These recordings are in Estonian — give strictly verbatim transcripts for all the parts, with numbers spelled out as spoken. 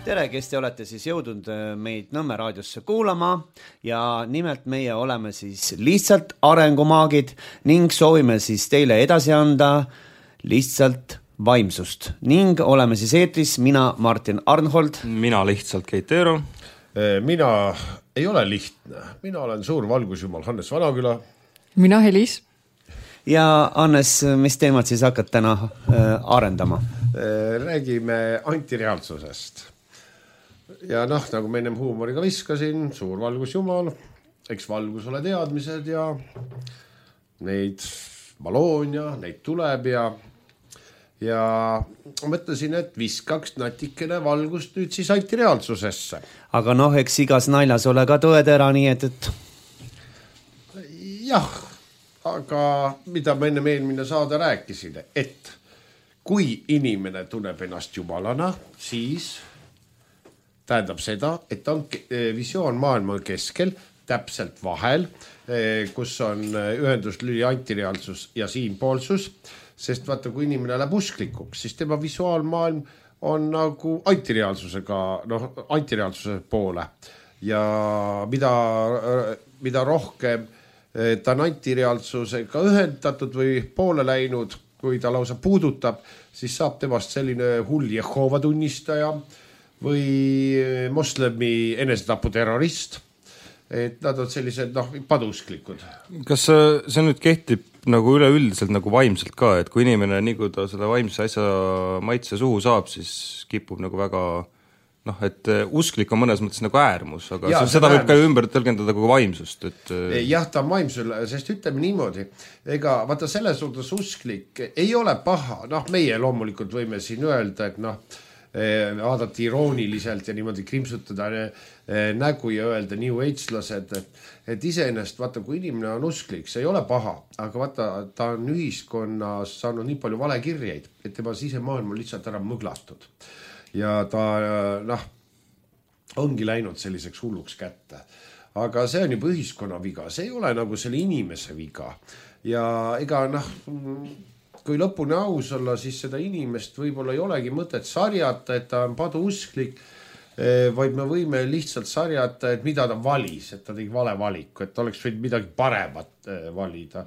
Tere, kes te olete siis jõudnud meid Nõmme raadiosse kuulama ja nimelt meie oleme siis lihtsalt arengumaagid ning soovime siis teile edasi anda lihtsalt vaimsust ning oleme siis eetris mina Martin Arnhold. Mina lihtsalt Keit Eero. Mina ei ole lihtne, mina olen suur valgusjumal Hannes Vanaküla. Mina Helis. Ja Hannes, mis teemad siis hakkad täna äh, arendama? Räägime antireaalsusest. Ja noh, nagu me ennem huumoriga viskasin, suur valgusjumal, eks valgus ole teadmised ja neid valoon ja neid tuleb ja ja mõtlesin, et viskaks natikene valgust nüüd siis antireaalsusesse. Aga noh, eks igas naljas ole ka tõetera, nii et, et... jah, aga mida ma enne eelmine saada rääkisin, et kui inimene tunneb ennast jumalana, siis tähendab seda, et on visioon maailma keskel, täpselt vahel, kus on ühenduslüli antireaalsus ja siinpoolsus, sest vaata, kui inimene läheb usklikuks, siis tema visuaalmaailm on nagu antireaalsusega, noh, antireaalsuse poole. Ja mida, mida rohkem ta on antireaalsusega ühendatud või poole läinud, kui ta lausa puudutab, siis saab temast selline hull Jehova tunnistaja või moslemi enesetaputerrorist. Et nad on sellised noh, padusklikud. Kas see nüüd kehtib nagu üleüldiselt nagu vaimselt ka, et kui inimene nii kui ta selle vaimse asja maitse suhu saab, siis kipub nagu väga, noh, et usklik on mõnes mõttes nagu äärmus, aga ja, seda võib äärmus. Ka ümber tõlgendada kui vaimsust. Et... jah, ta on vaimsul, sest ütleme niimoodi, ega vaata selles suhtes usklik ei ole paha, noh, meie loomulikult võime siin öelda, et noh, vaadati irooniliselt ja niimoodi krimsutada nägu ja öelda New Age-lased, et, et iseennast, vaata, kui inimene on usklik, see ei ole paha, aga vaata, ta on ühiskonnas saanud nii palju valekirjeid, et tema sisemaailm on lihtsalt ära mõglatud. Ja ta, noh, ongi läinud selliseks hulluks kätte. Aga see on juba ühiskonna viga, see ei ole nagu selle inimese viga. Ja ega, noh, kui lõpuni aus olla, siis seda inimest võib-olla ei olegi mõtet sarjata, et ta on paduusklik, vaid me võime lihtsalt sarjata, et mida ta valis, et ta tegi vale valiku, et ta oleks võinud midagi paremat valida.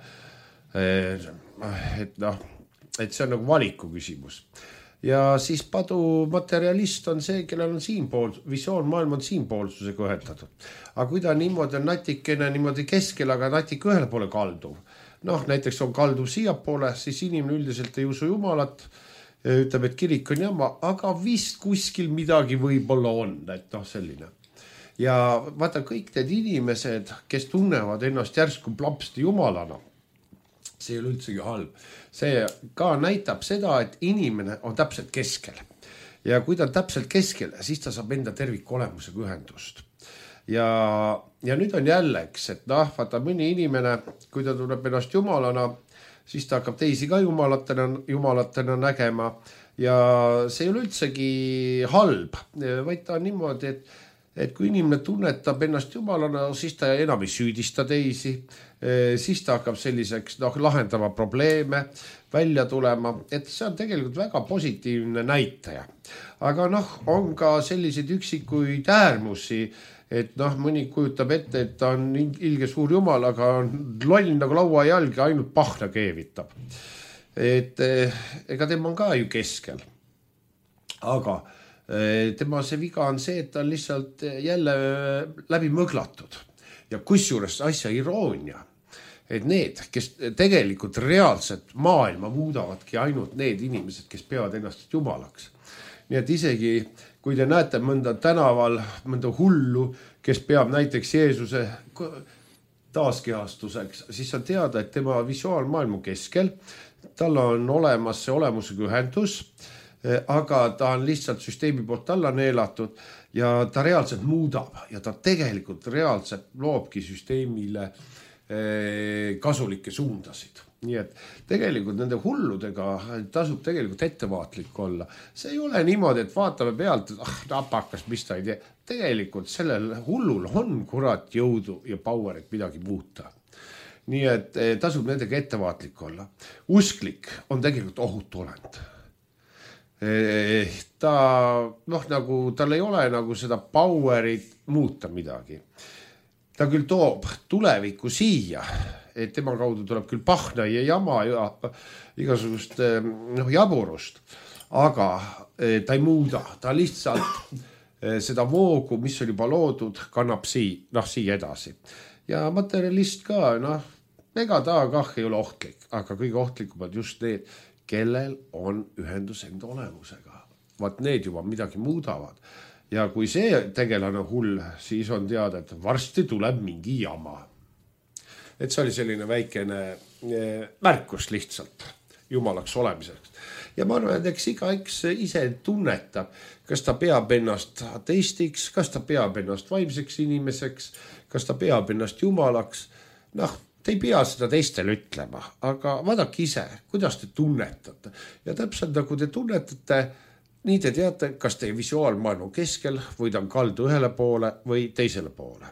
Et noh, et see on nagu valiku küsimus. Ja siis padu materialist on see, kellel on siinpool, visioon maailm on siinpoolsusega ühendatud. Aga kui ta niimoodi on natikene niimoodi keskel, aga natik ühele poole kalduv, noh, näiteks on kalduv siiapoole, siis inimene üldiselt ei usu jumalat, ütleb, et kirik on jama, aga vist kuskil midagi võib-olla on, et noh, selline. Ja vaata, kõik need inimesed, kes tunnevad ennast järsku plapsti jumalana, see ei ole üldsegi halb. See ka näitab seda, et inimene on täpselt keskel. Ja kui ta on täpselt keskel, siis ta saab enda terviku olemusega ühendust. Ja, ja nüüd on jälleks, et noh, vaata mõni inimene, kui ta tuleb ennast jumalana, siis ta hakkab teisi ka jumalatena, jumalatena nägema ja see ei ole üldsegi halb, vaid ta on niimoodi, et, et kui inimene tunnetab ennast jumalana, siis ta enam ei süüdista teisi, siis ta hakkab selliseks noh, lahendama probleeme, välja tulema, et see on tegelikult väga positiivne näitaja. Aga noh, on ka selliseid üksikuid äärmusi, et noh, mõni kujutab ette, et ta on ilge suur jumal, aga on loll nagu laua jalg ja ainult pahna keevitab. Et ega tema on ka ju keskel. Aga tema see viga on see, et ta on lihtsalt jälle läbi mõglatud. Ja kusjuures asja iroonia, et need, kes tegelikult reaalselt maailma muudavadki ainult need inimesed, kes peavad ennast jumalaks. Nii et isegi kui te näete mõnda tänaval, mõnda hullu, kes peab näiteks Jeesuse taaskehastuseks, siis on teada, et tema visuaalmaailmu keskel, tal on olemas see olemusega ühendus, aga ta on lihtsalt süsteemi poolt alla neelatud ja ta reaalselt muudab ja ta tegelikult reaalselt loobki süsteemile kasulikke suundasid. Nii et tegelikult nende hulludega tasub tegelikult ettevaatlik olla. See ei ole niimoodi, et vaatame pealt, et ah, napakas, mis ta ei tee. Tegelikult sellel hullul on kurat jõudu ja power, et midagi muuta. Nii et tasub nendega ettevaatlik olla. Usklik on tegelikult ohutu olend. ta noh, nagu tal ei ole nagu seda powerit muuta midagi. Ta küll toob tulevikku siia, et tema kaudu tuleb küll pahna ja jama ja igasugust noh, jaburust, aga ta ei muuda, ta lihtsalt seda voogu, mis on juba loodud, kannab siia, noh, siia edasi. Ja materialist ka, noh, ega ta kah ei ole ohtlik, aga kõige ohtlikumad just need, kellel on ühendus enda olemusega. Vaat need juba midagi muudavad. Ja kui see tegelane hull, siis on teada, et varsti tuleb mingi jama. Et see oli selline väikene märkus lihtsalt jumalaks olemiseks. Ja ma arvan, et eks igaüks ise tunnetab, kas ta peab ennast ateistiks, kas ta peab ennast vaimseks inimeseks, kas ta peab ennast jumalaks. Noh, te ei pea seda teistele ütlema, aga vaadake ise, kuidas te tunnetate. Ja täpselt nagu te tunnetate, nii te teate, kas teie visuaalmaailm on keskel või ta on kaldu ühele poole või teisele poole.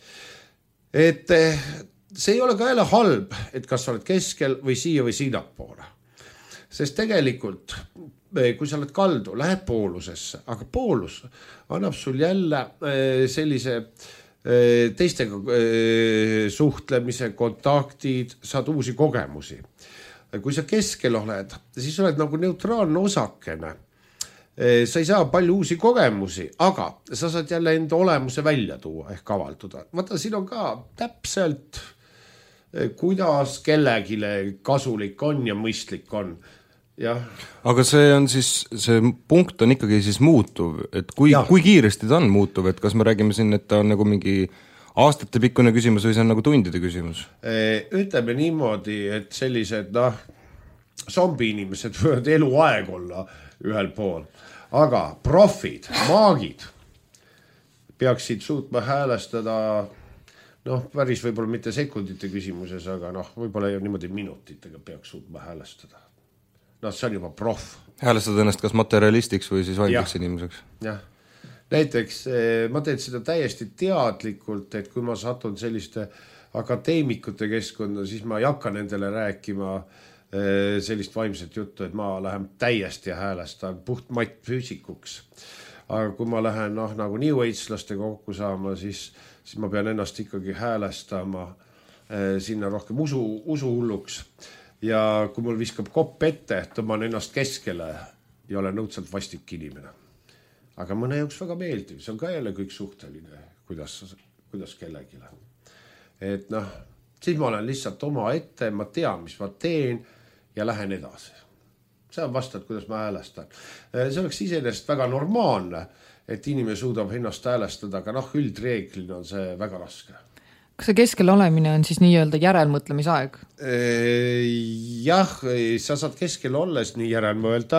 Et see ei ole ka jälle halb, et kas sa oled keskel või siia või siina poole. Sest tegelikult, kui sa oled kaldu, lähed poolusesse, aga poolus annab sul jälle sellise teistega suhtlemise, kontaktid, saad uusi kogemusi. Kui sa keskel oled, siis oled nagu neutraalne osakene. Sa ei saa palju uusi kogemusi, aga sa saad jälle enda olemuse välja tuua ehk avalduda. Vaata, siin on ka täpselt, kuidas kellegile kasulik on ja mõistlik on. Ja. Aga see on siis, see punkt on ikkagi siis muutuv, et kui, kui kiiresti ta on muutuv, et kas me räägime siin, et ta on nagu mingi aastate pikkune küsimus või see on nagu tundide küsimus? Ütleme niimoodi, et sellised noh, zombi inimesed võivad eluaeg olla ühel pool, aga profid, maagid peaksid suutma häälestada noh, päris võib-olla mitte sekundite küsimuses, aga noh, võib-olla niimoodi minutitega peaks suutma häälestada. No see on juba prof. Häälestada ennast kas materialistiks või siis vaimseks inimeseks. Jah. Näiteks ma teen seda täiesti teadlikult, et kui ma satun selliste akadeemikute keskkonda, siis ma ei hakka nendele rääkima sellist vaimset juttu, et ma lähen täiesti häälestan puht matt füüsikuks. Aga kui ma lähen noh, nagu New Age-laste kokku saama, siis, siis ma pean ennast ikkagi häälestama sinna rohkem usu, usu hulluks. Ja kui mul viskab kopp ette, tõmban ennast keskele ja olen nõudselt vastik inimene. Aga mõne jaoks väga meeldiv, see on ka jälle kõik suhteline, kuidas, kuidas kellegile. Et noh, siis ma olen lihtsalt oma ette, ma tean, mis ma teen ja lähen edasi. See on vastad, kuidas ma häälestan. See oleks iseenesest väga normaalne, et inimene suudab ennast häälestada, aga noh, üldreeglina on see väga raske. Kas see keskel olemine on siis nii-öelda järelmõtlemisaeg? Jah, sa saad keskel olles nii järelmõelda.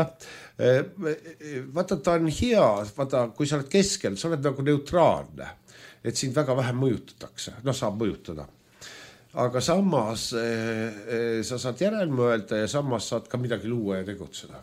Vaata, ta on hea, vaata, kui sa oled keskel, sa oled nagu neutraalne, et sind väga vähe mõjutatakse, noh, saab mõjutada. Aga samas sa saad järelmõelda ja samas saad ka midagi luua ja tegutseda.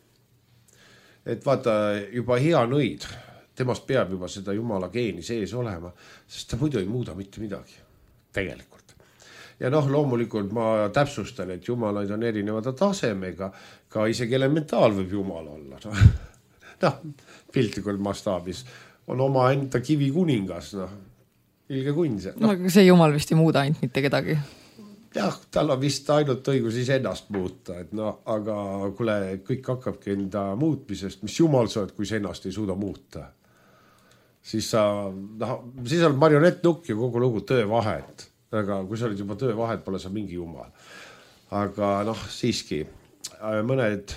Et vaata, juba hea nõid, temast peab juba seda jumala geeni sees olema, sest ta muidu ei muuda mitte midagi, tegelikult. Ja noh, loomulikult ma täpsustan, et jumalaid on erinevada tasemega, ka isegi elementaal võib jumal olla. Noh, piltlikul mastaabis on oma enda kivi kuningas, noh, ilge kunn see. No. No, see jumal vist ei muuda ainult mitte kedagi. Jah, tal on vist ainult õigus ise ennast muuta, et no, aga kule, kõik hakkabki enda muutmisest, mis jumal sa oled, kui sa ennast ei suuda muuta. Siis sa, noh, siis on marionettnukk ja kogu lugu töövahet. Aga kui sa olid juba töövahet, pole sa mingi jumal. Aga noh, siiski, mõned,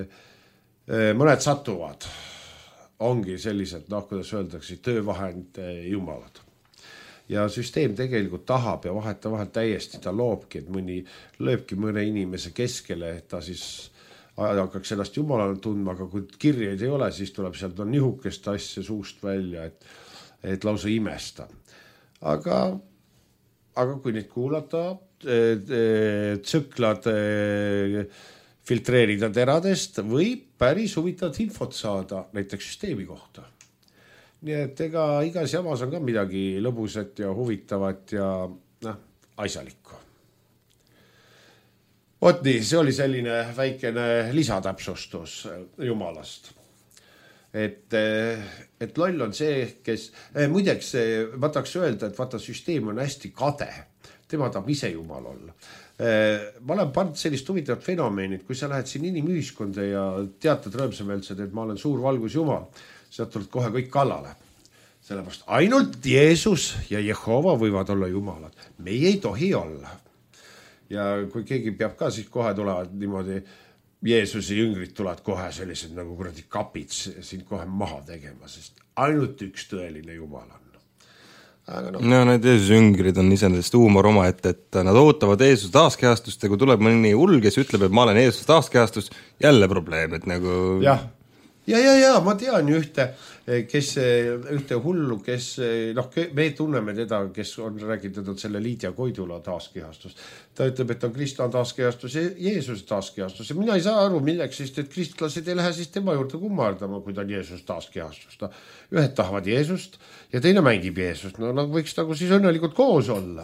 mõned satuvad ongi sellised, noh, kuidas öeldakse, töövahend jumalad. Ja süsteem tegelikult tahab ja vaheta vahel täiesti ta loobki, et mõni lööbki mõne inimese keskele, et ta siis hakkaks ennast jumalana tundma, aga kui kirjeid ei ole, siis tuleb sealt on nihukest asja suust välja, et, et lausa imesta. Aga, aga kui neid kuulata, tsüklad filtreerida teradest, võib päris huvitavat infot saada näiteks süsteemi kohta. Nii et ega igas jamas on ka midagi lõbusat ja huvitavat ja noh, asjalikku. Vot nii, see oli selline väikene lisatäpsustus Jumalast. Et, et loll on see, kes... Muideks, ma tahaks öelda, et vaata, süsteem on hästi kade. Tema tahab ise Jumal olla. Ma olen pannud sellist huvitavat fenomeenit, kui sa lähed siin inimühiskonda ja teatad rõõmsameelsed, et ma olen suur valgus Jumal, sealt tuled kohe kõik kallale. Sellepärast ainult Jeesus ja Jehova võivad olla Jumalad. Meie ei tohi olla. Ja kui keegi peab ka, siis kohe tulevad niimoodi, Jeesuse jüngrid tulevad kohe sellised nagu kuradi kapid sind kohe maha tegema, sest ainult üks tõeline Jumal on. Aga no. no need Jeesuse jüngrid on iseenesest huumor oma, et, et nad ootavad Jeesuse taaskehastust ja kui tuleb mõni hull, kes ütleb, et ma olen Jeesuse taaskehastus, jälle probleem, et nagu... Jah, ja, ja, ja, ma tean ju ühte, kes, ühte hullu, kes, noh, me tunneme teda, kes on räägitud selle Liidia Koidula taaskehastus. Ta ütleb, et on Kristlan taaskehastus ja Jeesuse taaskehastus ja mina ei saa aru milleks, sest et kristlased ei lähe siis tema juurde kummardama, kui ta on Jeesuse taaskehastus. Ühed tahavad Jeesust ja teine mängib Jeesust. No nad võiks nagu siis õnnelikult koos olla.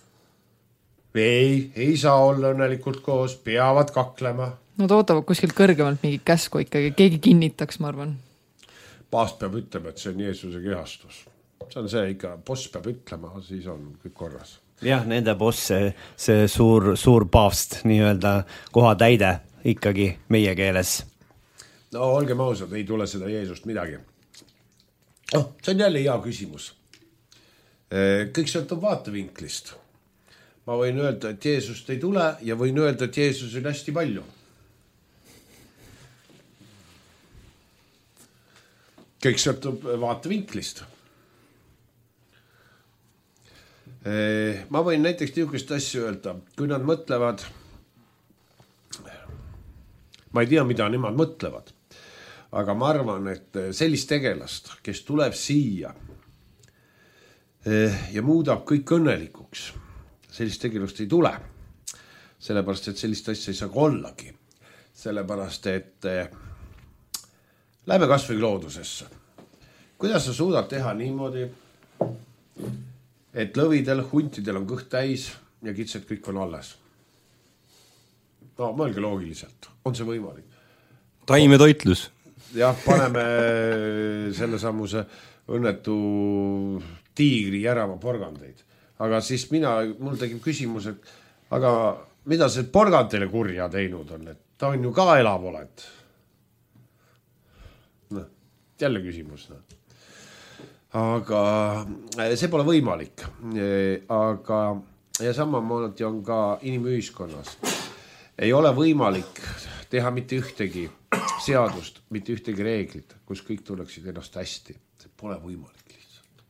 Ei, ei saa olla õnnelikult koos, peavad kaklema. Nad ootavad kuskilt kõrgemalt mingi käsku ikkagi, keegi kinnitaks, ma arvan. Paast peab ütlema, et see on Jeesuse kehastus. See on see ikka, boss peab ütlema, siis on kõik korras. Jah, nende boss, see, see suur, suur paavst, nii-öelda koha täide ikkagi meie keeles. No olgem ausad, ei tule seda Jeesust midagi. Oh, see on jälle hea küsimus. Kõik sõltub vaatevinklist. Ma võin öelda, et Jeesust ei tule ja võin öelda, et Jeesus on hästi palju. Kõik sõltub vaatevinklist. Ma võin näiteks niisugust asja öelda, kui nad mõtlevad, ma ei tea, mida nemad mõtlevad, aga ma arvan, et sellist tegelast, kes tuleb siia ja muudab kõik õnnelikuks, sellist tegelust ei tule, sellepärast, et sellist asja ei saa ollagi, sellepärast, et lähme kas või loodusesse. Kuidas sa suudad teha niimoodi, et lõvidel, huntidel on kõht täis ja kitsed kõik on alles? No, mõelge loogiliselt. On see võimalik? Taimetoitlus. Jah, paneme selle sammuse õnnetu tiigri järama porgandeid. Aga siis mina, mul tegib küsimus, et aga mida see porgandele kurja teinud on? Et ta on ju ka elav oled. No, jälle küsimus. No. Aga see pole võimalik. Aga ja samamoodi on ka inimühiskonnas. Ei ole võimalik teha mitte ühtegi seadust, mitte ühtegi reeglit, kus kõik tuleksid ennast hästi. See pole võimalik lihtsalt.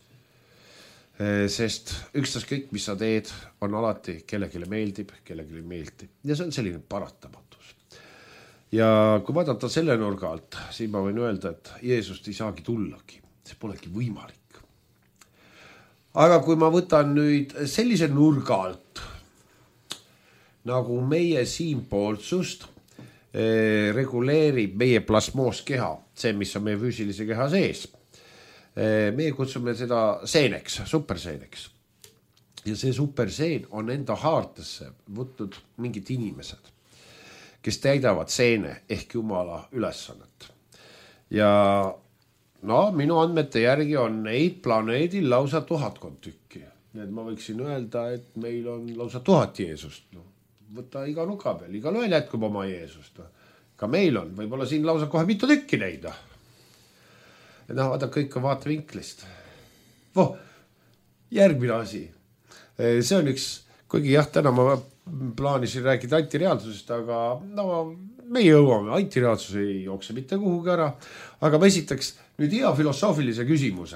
Sest ükstas kõik, mis sa teed, on alati kellelegi meeldib, kellelegi meeldib. Ja see on selline paratamatus. Ja kui vaadata selle nurga alt, siis ma võin öelda, et Jeesust ei saagi tullagi. See polegi võimalik. Aga kui ma võtan nüüd sellise nurga alt, nagu meie siinpoolsust eh, reguleerib meie plasmooskeha, see, mis on meie füüsilise keha sees. Eh, meie kutsume seda seeneks, superseeneks. Ja see superseen on enda haartesse võtnud mingid inimesed, kes täidavad seene ehk Jumala ülesannet. Ja no, minu andmete järgi on neid planeedil lausa tuhatkond tükki. Nii et ma võiksin öelda, et meil on lausa tuhat Jeesust. No, võta iga nuka peal, igal ühel jätkub oma Jeesust. No. Ka meil on, võib-olla siin lausa kohe mitu tükki neid. Et noh, vaata kõik on vaatevinklist. Voh, järgmine asi. See on üks, kuigi jah, täna ma plaanisin rääkida antireaalsusest, aga no, me jõuame, antireaalsus ei jookse mitte kuhugi ära, aga ma esitaks nüüd hea filosoofilise küsimuse.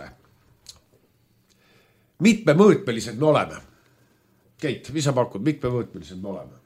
Mitmemõõtmelised me oleme. Keit, mis sa pakud, mitmemõõtmelised me oleme?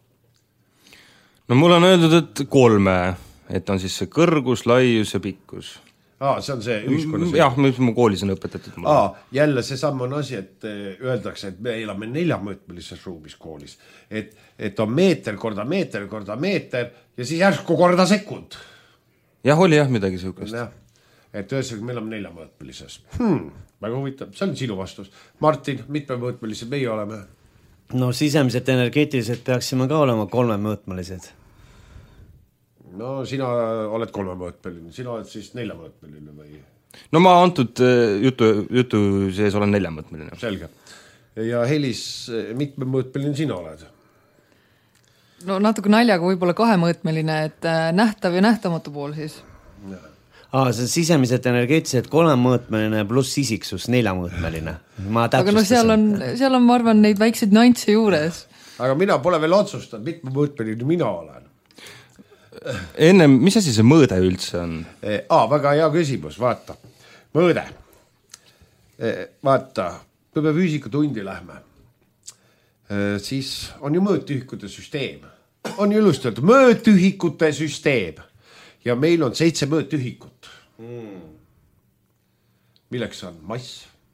No mul on öeldud, et kolme, et on siis see kõrgus, laius ja pikkus. Aa, see on see ühiskonnas. Jah, mis mu koolis on õpetatud. Aa, jälle see samm on asi, et öeldakse, et me elame neljamõõtmelises ruumis koolis. Et, et on meeter korda meeter korda meeter ja siis järsku korda sekund. Jah, oli jah midagi sihukest. Jah, et ühesõnaga me elame neljamõõtmelises. Hmm, väga huvitav, see on sinu vastus. Martin, mitmemõõtmelised meie oleme? no sisemiselt energeetiliselt peaksime ka olema kolmemõõtmelised. No sina oled kolmemõõtmeline, sina oled siis neljamõõtmeline või? No ma antud jutu, jutu sees olen neljamõõtmeline. Selge. Ja Helis, mitmemõõtmeline sina oled? No natuke naljaga võib-olla kahemõõtmeline, et nähtav ja nähtamatu pool siis. Aa, see on sisemiselt energeetiliselt kolmemõõtmeline pluss isiksus neljamõõtmeline. Ma aga no seal on, seal on, ma arvan, neid väikseid nüansse juures. Aga mina pole veel otsustanud, mitmemõõtmeline mina olen. Enne, mis asi see mõõde üldse on? Aa, väga hea küsimus, vaata. Mõõde. Vaata, kui me füüsikutundi lähme, siis on ju mõõtühikute süsteem. On ju ilustatud mõõtühikute süsteem. Ja meil on seitse mõõtühikut. Mm. Milleks on mass,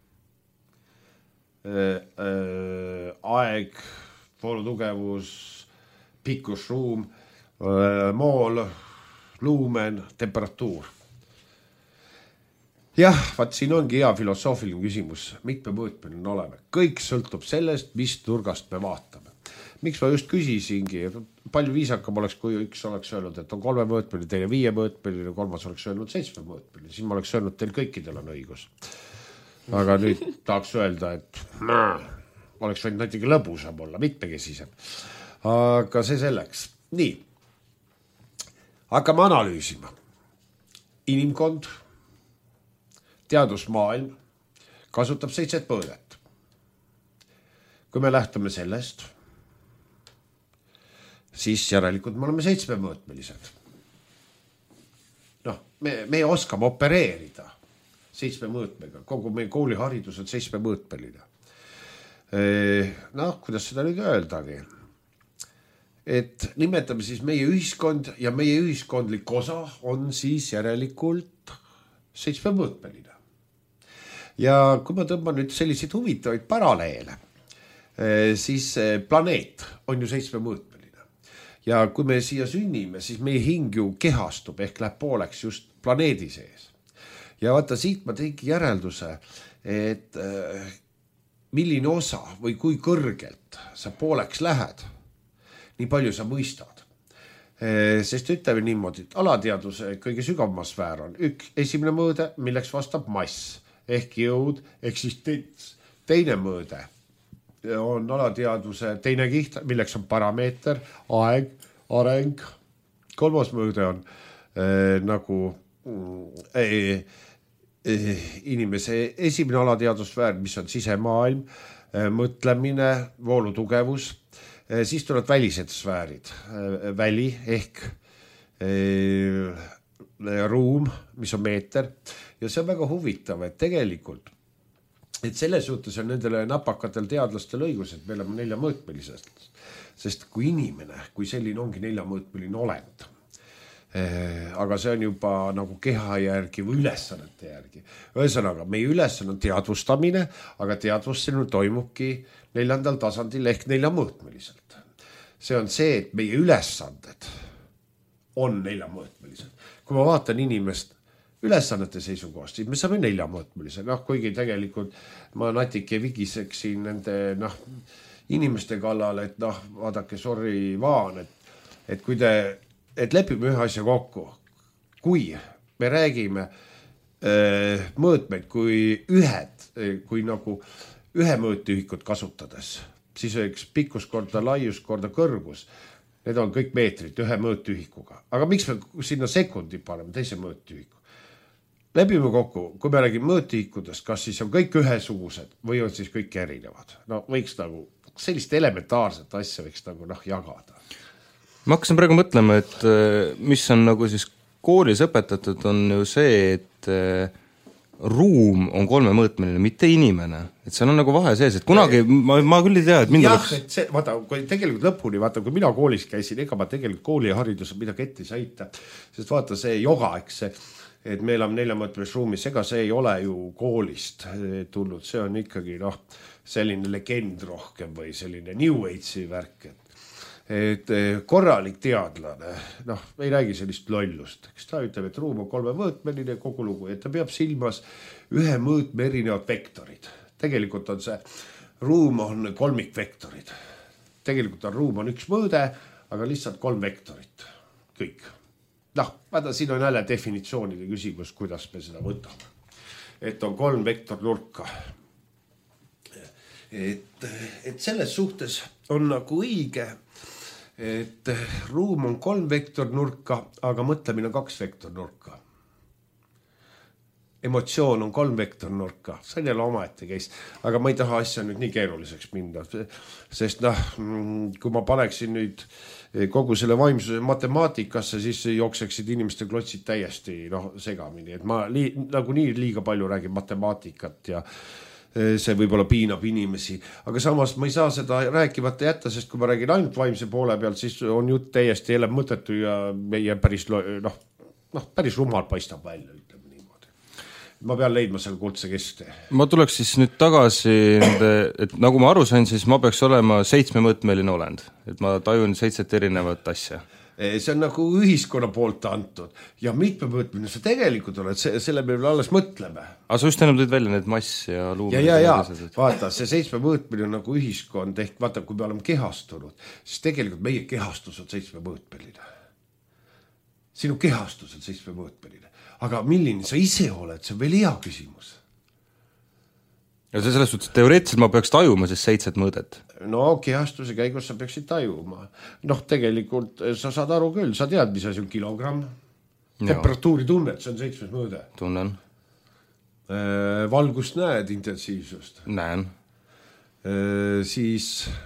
äh, äh, aeg, voolutugevus, pikkus, ruum, äh, mool, luumen, temperatuur. Jah, vaat siin ongi hea filosoofiline küsimus. Mitmemõõtmeline oleme. Kõik sõltub sellest, mis nurgast me vaatame. Miks ma just küsisingi, palju viisakam oleks, kui üks oleks öelnud, et on kolmemõõtmeline, teine viiemõõtmeline, kolmas oleks öelnud seitsmemõõtmeline. Siis ma oleks öelnud, teil kõikidel on õigus. Aga nüüd tahaks öelda, et ma oleks võinud natuke lõbusam olla, mitmekesisem. Aga see selleks. Nii. Hakkame analüüsima. Inimkond, teadusmaailm kasutab seitset mõõdet. Kui me lähtume sellest, siis järelikult me oleme seitsmemõõtmelised. Noh, me, me oskame opereerida seitsmemõõtmega. Kogu meie kooliharidus on seitsmemõõtmeline. Noh, kuidas seda nüüd öeldagi? Et nimetame siis meie ühiskond ja meie ühiskondlik osa on siis järelikult seitsmemõõtmeline. Ja kui ma tõmban nüüd selliseid huvitavaid paralleele, siis planeet on ju seitsmemõõtmeline. Ja kui me siia sünnime, siis meie hing ju kehastub ehk läheb pooleks just planeedi sees. Ja vaata, siit ma teingi järelduse, et äh, milline osa või kui kõrgelt sa pooleks lähed, nii palju sa mõistad. E, sest ütleme niimoodi, et alateaduse kõige sügavama sfäär on üks esimene mõõde, milleks vastab mass ehk jõud, eksistents. Teine mõõde on alateadvuse teine kiht, milleks on parameeter, aeg, areng. Kolmas mõõde on äh, nagu äh, äh, inimese esimene alateadvusfäär, mis on sisemaailm, äh, mõtlemine, voolutugevus. Äh, siis tulevad välised sfäärid, äh, väli ehk äh, ruum, mis on meeter. Ja see on väga huvitav, et tegelikult et selles suhtes on nendele napakatel teadlastel õigus, et me oleme neljamõõtmelised. Sest kui inimene, kui selline ongi neljamõõtmeline olend, eh, aga see on juba nagu keha järgi või ülesannete järgi. Ühesõnaga, meie ülesanne on teadvustamine, aga teadvustamine toimubki neljandal tasandil ehk neljamõõtmeliselt. See on see, et meie ülesanded on neljamõõtmelised. Kui ma vaatan inimest ülesannete seisukohast, siis me saame neljamõõtmelise, noh, kuigi tegelikult ma natuke vigiseksin nende noh, inimeste kallal, et noh, vaadake, sorry vaan, et, et kui te, et lepime ühe asja kokku, kui me räägime äh, mõõtmeid kui ühed, kui nagu ühe mõõtühikut kasutades, siis üks pikkus korda laius korda kõrgus, need on kõik meetrid ühe mõõtühikuga. Aga miks me sinna sekundi paneme teise mõõtühiku? Lepime kokku, kui me räägime mõõtühikudest, kas siis on kõik ühesugused või on siis kõik erinevad? No võiks nagu sellist elementaarset asja võiks nagu noh jagada. Ma hakkasin praegu mõtlema, et mis on nagu siis koolis õpetatud, on ju see, et ruum on kolmemõõtmeline, mitte inimene. Et seal on nagu vahe sees, et kunagi ma, ma küll ei tea, et mind jah, oleks... et see, vaata, kui tegelikult lõpuni, vaata, kui mina koolis käisin, ega ma tegelikult kooliharidus midagi ette ei saita, sest vaata see joga, eks see, et meil on neljamõõtmelis ruumis, ega see ei ole ju koolist tulnud, see on ikkagi noh, selline legend rohkem või selline New Age'i värk, et et korralik teadlane, noh, ei räägi sellist lollust, eks ta ütleb, et ruum on kolmemõõtmeline kogu lugu, et ta peab silmas ühe mõõtme erinevad vektorid. Tegelikult on see ruum on kolmikvektorid. Tegelikult on ruum on üks mõõde, aga lihtsalt kolm vektorit. Kõik. Noh, vaata, siin on jälle definitsioonide küsimus, kuidas me seda võtame. Et on kolm vektor nurka. Et, et selles suhtes on nagu õige, et ruum on kolm vektor nurka, aga mõtlemine on kaks vektor nurka. Emotsioon on kolm vektor nurka, see on jälle omaette käis, aga ma ei taha asja nüüd nii keeruliseks minna, sest noh, kui ma paneksin nüüd kogu selle vaimsuse matemaatikasse, siis jookseksid inimeste klotsid täiesti noh, segamini, et ma li, nagu nii liiga palju räägin matemaatikat ja see võib-olla piinab inimesi, aga samas ma ei saa seda rääkimata jätta, sest kui ma räägin ainult vaimse poole pealt, siis on jutt täiesti jälle mõttetu ja meie päris, noh, noh, päris rumal paistab välja, ütleme niimoodi. Ma pean leidma selle kuldse keste. Ma tuleks siis nüüd tagasi, et nagu ma aru sain, siis ma peaks olema seitsmemõõtmeline olend, et ma tajun seitset erinevat asja. See on nagu ühiskonna poolt antud ja mitmemõõtmine, sa tegelikult oled, selle me alles mõtleme. Aga sa just enam tõid välja need mass ja luum. Ja, ja, ja, vaata, see seitsmemõõtmine on nagu ühiskond, ehk vaata, kui me oleme kehastunud, siis tegelikult meie kehastus on seitsmemõõtmeline. Sinu kehastus on seitsmemõõtmeline. Aga milline sa ise oled, see on veel hea küsimus. Ja see selles suhtes, teoreetiliselt ma peaks tajuma siis seitset mõõdet. No kehastuse käigus sa peaksid tajuma. Noh, tegelikult sa saad aru küll, sa tead, mis asi on kilogramm. Temperatuuri tunnet, see on seitsmes mõõde. Tunnen. Valgust näed, intensiivsust. Näen. Siis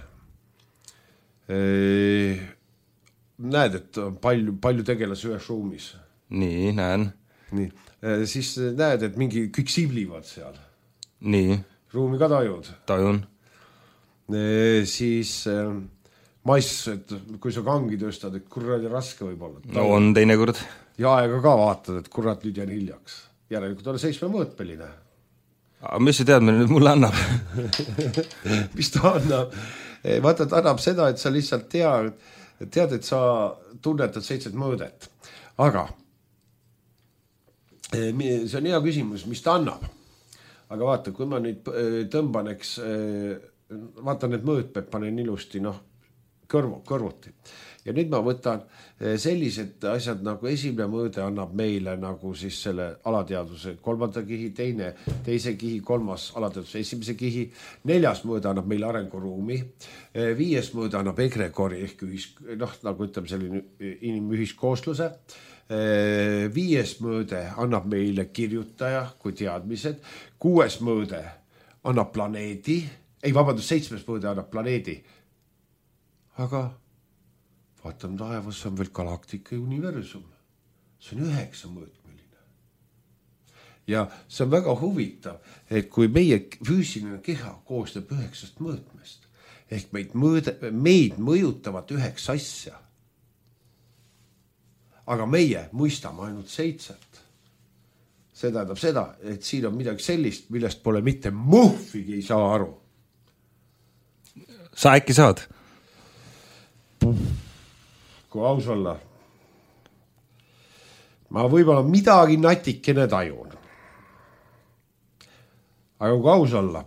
näed, et on palju, palju tegelasi ühes ruumis. Nii, näen. Nii. Siis näed, et mingi küksiblivad seal. Nii. Ruumi ka tajud. Tajun. E, siis e, mais, et kui sa kangi tõstad, et kurrali raske võib olla. No on teinekord. Ja aega ka vaatad, et kurrat nüüd jään hiljaks. Järelikult ole seitsmemõõtmeline. Aga mis see teadmine nüüd mulle annab? Mis ta annab? E, vaata, ta annab seda, et sa lihtsalt tead, tead, et sa tunnetad seitset mõõdet. Aga e, see on hea küsimus, mis ta annab. Aga vaata, kui ma nüüd tõmbaneks, vaata need mõõtmed panen ilusti noh, kõrvu, kõrvuti. Ja nüüd ma võtan sellised asjad nagu esimene mõõde annab meile nagu siis selle alateaduse kolmanda kihi, teine, teise kihi, kolmas alateaduse esimese kihi, neljas mõõde annab meile arenguruumi, viies mõõde annab egregori ehk ühis, noh, nagu ütleme selline inimühiskoosluse, viies mõõde annab meile kirjutaja kui teadmised, kuues mõõde annab planeedi, ei vabandust, seitsmes mõõde annab planeedi. Aga vaatame taevas, see on veel galaktika ja universum. See on üheksa mõõtmeline. Ja see on väga huvitav, et kui meie füüsiline keha koostab üheksast mõõtmest, ehk meid, mõõde, meid mõjutavad üheks asja, aga meie mõistame ainult seitset. See tähendab seda, et siin on midagi sellist, millest pole mitte muhvigi ei saa aru. Sa äkki saad? Kui aus olla. Ma võib-olla midagi natikene tajun. Aga kui aus olla.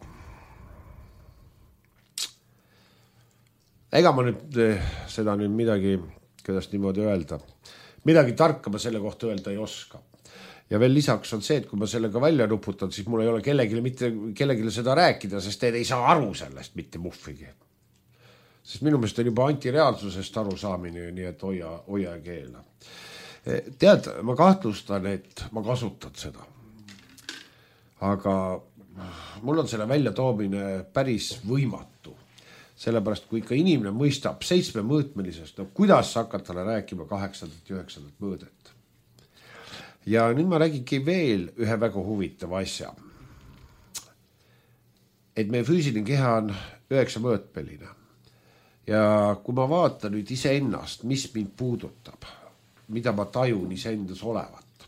Ega ma nüüd seda nüüd midagi, kuidas niimoodi öelda, midagi tarka ma selle kohta öelda ei oska. Ja veel lisaks on see, et kui ma sellega välja nuputan, siis mul ei ole kellegile, mitte kellegile seda rääkida, sest te ei saa aru sellest mitte muhvigi. Sest minu meelest on juba antireaalsusest aru saamine, nii et hoia, hoia keela. Tead, ma kahtlustan, et ma kasutan seda. Aga mul on selle välja toomine päris võimatu. Sellepärast, kui ikka inimene mõistab seitsme mõõtmelisest, no kuidas hakata talle rääkima kaheksandat ja üheksandat mõõdet. Ja nüüd ma räägingi veel ühe väga huvitava asja. Et meie füüsiline keha on üheksa mõõtmeline. Ja kui ma vaatan nüüd ise ennast, mis mind puudutab, mida ma tajun ise endas olevat.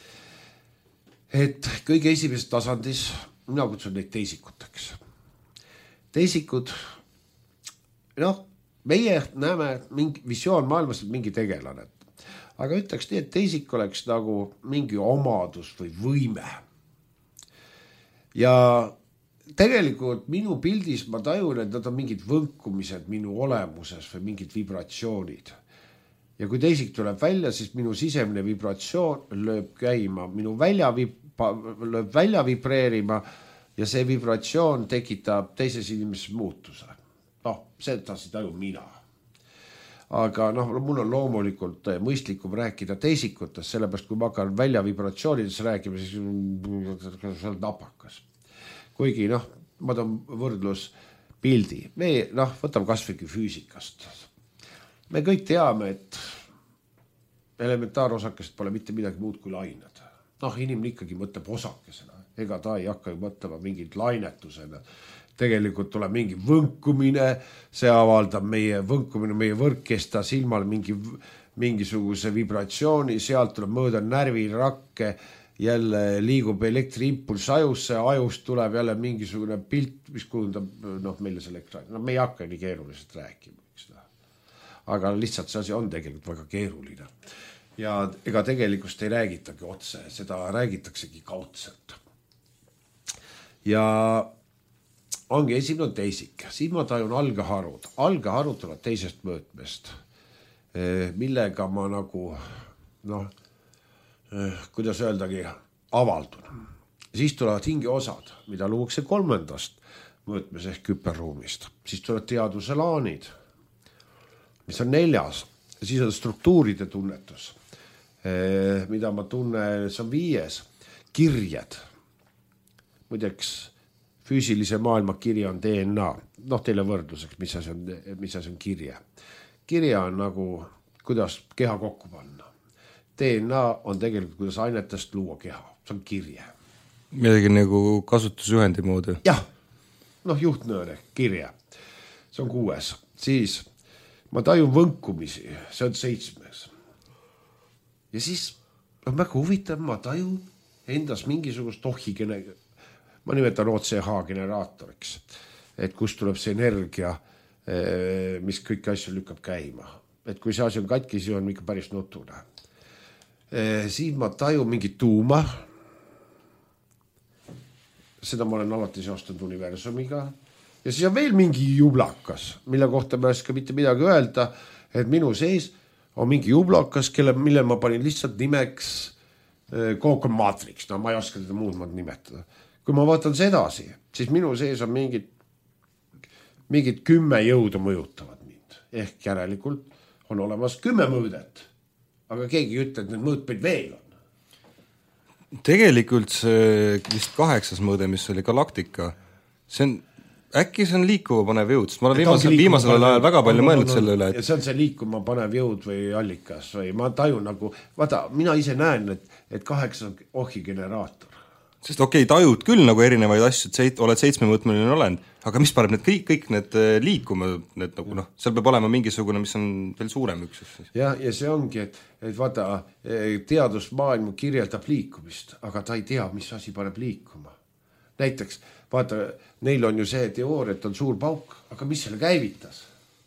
Et kõige esimeses tasandis, mina kutsun neid teisikuteks. Teisikud, noh, meie näeme mingi visioon maailmas, et mingi tegelane. Aga ütleks nii, et teisik oleks nagu mingi omadus või võime. Ja tegelikult minu pildis ma tajun, et nad on mingid võnkumised minu olemuses või mingid vibratsioonid. Ja kui teisik tuleb välja, siis minu sisemine vibratsioon lööb käima, minu välja, vipa, lööb välja vibreerima ja see vibratsioon tekitab teises inimeses muutuse. Noh, seda si tajun mina. Aga noh, mul on loomulikult mõistlikum rääkida teisikutest, sellepärast kui ma hakkan välja vibratsioonides rääkima, siis see on napakas. Kuigi noh, ma toon võrdlus pildi. Me noh, võtame kasvõi füüsikast. Me kõik teame, et elementaarosakesed pole mitte midagi muud kui lained. Noh, inimene ikkagi mõtleb osakesena. Ega ta ei hakka ju mõtlema mingid lainetusena. Tegelikult tuleb mingi võnkumine, see avaldab meie võnkumine, meie võrk kesta silmal mingi, mingisuguse vibratsiooni, sealt tuleb mööda närvirakke, jälle liigub elektriimpulss ajusse, ajust tuleb jälle mingisugune pilt, mis kujundab noh, meile selle ekraan. No me ei hakka nii keeruliselt rääkima. Aga lihtsalt see asi on tegelikult väga keeruline. Ja ega tegelikult ei räägitagi otse, seda räägitaksegi kaudselt. Ja ongi esimene teisik. Siin ma tajun algeharud. Algeharud tulevad teisest mõõtmest, millega ma nagu, noh, kuidas öeldagi, avaldun. Siis tulevad hingeosad, mida luuakse kolmandast mõõtmes ehk küperruumist. Siis tulevad teaduse laanid, mis on neljas. Ja siis on struktuuride tunnetus, mida ma tunnen, see on viies. Kirjed. Muideks füüsilise maailma kirja on D N A. Noh, teile võrdluseks, mis asi on, mis asi on kirja. Kirja on nagu, kuidas keha kokku panna. D N A on tegelikult, kuidas ainetest luua keha. See on kirje. Midagi nagu kasutusjuhendi moodi. Jah, noh, juhtnõõne, kirja. See on kuues. Siis ma tajun võnkumisi, see on seitsmes. Ja siis, noh, väga huvitav, ma tajun endas mingisugust ohigene, ma nimetan O C H generaatoriks, et kust tuleb see energia, mis kõik asju lükkab käima. Et kui see asi on katki, siis on ikka päris nutune. Siin ma tajun mingi tuuma, seda ma olen alati seostanud universumiga. Ja siis on veel mingi jublakas, mille kohta ma ei oska mitte midagi öelda, et minu sees on mingi jublakas, kelle, mille ma panin lihtsalt nimeks Coco Matrix. No ma ei oska teda muud maad nimetada. Kui ma vaatan sedasi, siis minu sees on mingid, mingid kümme jõudu mõjutavad mind. Ehk järelikult on olemas kümme mõõdet. Aga keegi ütleb, et need mõõtmeid veel on. Tegelikult see vist kaheksas mõõde, mis oli galaktika, see on äkki see on liikuva panev jõud, sest ma olen viimasel, viimasel ajal väga palju mõelnud selle üle. Et... Ja see on see liikuma panev jõud või allikas või ma tajun nagu, vaata, mina ise näen, et, et kaheksa on ohi generaator. Sest okei, okay, tajud küll nagu erinevaid asju, et seit, oled seitsmemõõtmeline olend, aga mis paneb need kõik, kõik need liikuma, need nagu noh, seal peab olema mingisugune, mis on veel suurem üksus. Ja, ja see ongi, et, et vaata, teadusmaailm kirjeldab liikumist, aga ta ei tea, mis asi paneb liikuma. Näiteks, vaata, neil on ju see teooria, et on suur pauk, aga mis selle käivitas?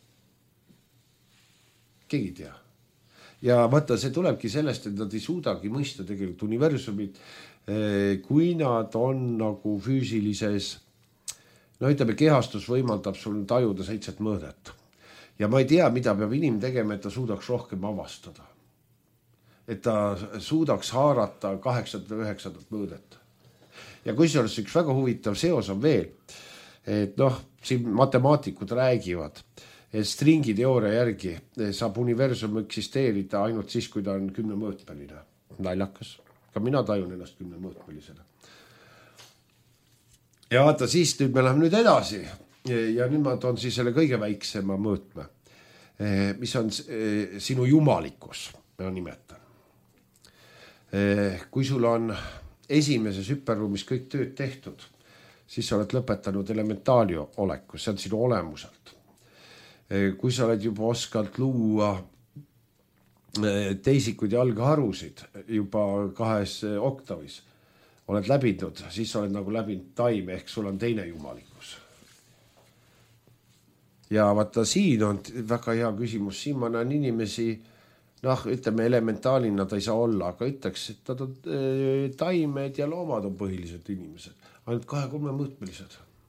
Keegi ei tea. Ja vaata, see tulebki sellest, et nad ei suudagi mõista tegelikult universumit, kui nad on nagu füüsilises, no ütleme, kehastus võimaldab sul tajuda seitset mõõdet. Ja ma ei tea, mida peab inim tegema, et ta suudaks rohkem avastada. Et ta suudaks haarata kaheksandat ja üheksandat mõõdet. Ja kui see oleks üks väga huvitav seos on veel, et noh, siin matemaatikud räägivad, et stringi teooria järgi saab universum eksisteerida ainult siis, kui ta on kümne mõõtmeline. Naljakas. Ka mina tajun ennast kümne mõõtmelisena. Ja vaata, siis nüüd me läheme nüüd edasi. Ja nüüd ma toon siis selle kõige väiksema mõõtme, mis on sinu jumalikkus, ma nimetan. Kui sul on esimeses hüperruumis kõik tööd tehtud, siis sa oled lõpetanud elementaalio olekus, see on sinu olemuselt. Kui sa oled juba oskalt luua teisikud ja algharusid juba kahes oktavis, oled läbinud, siis sa oled nagu läbinud taime, ehk sul on teine jumalikkus. Ja vaata, siin on väga hea küsimus, siin ma näen inimesi, noh, ütleme elementaalina ta ei saa olla, aga ütleks, et nad on taimed ja loomad on põhiliselt inimesed, ainult kahe-kolme mõõtmelised.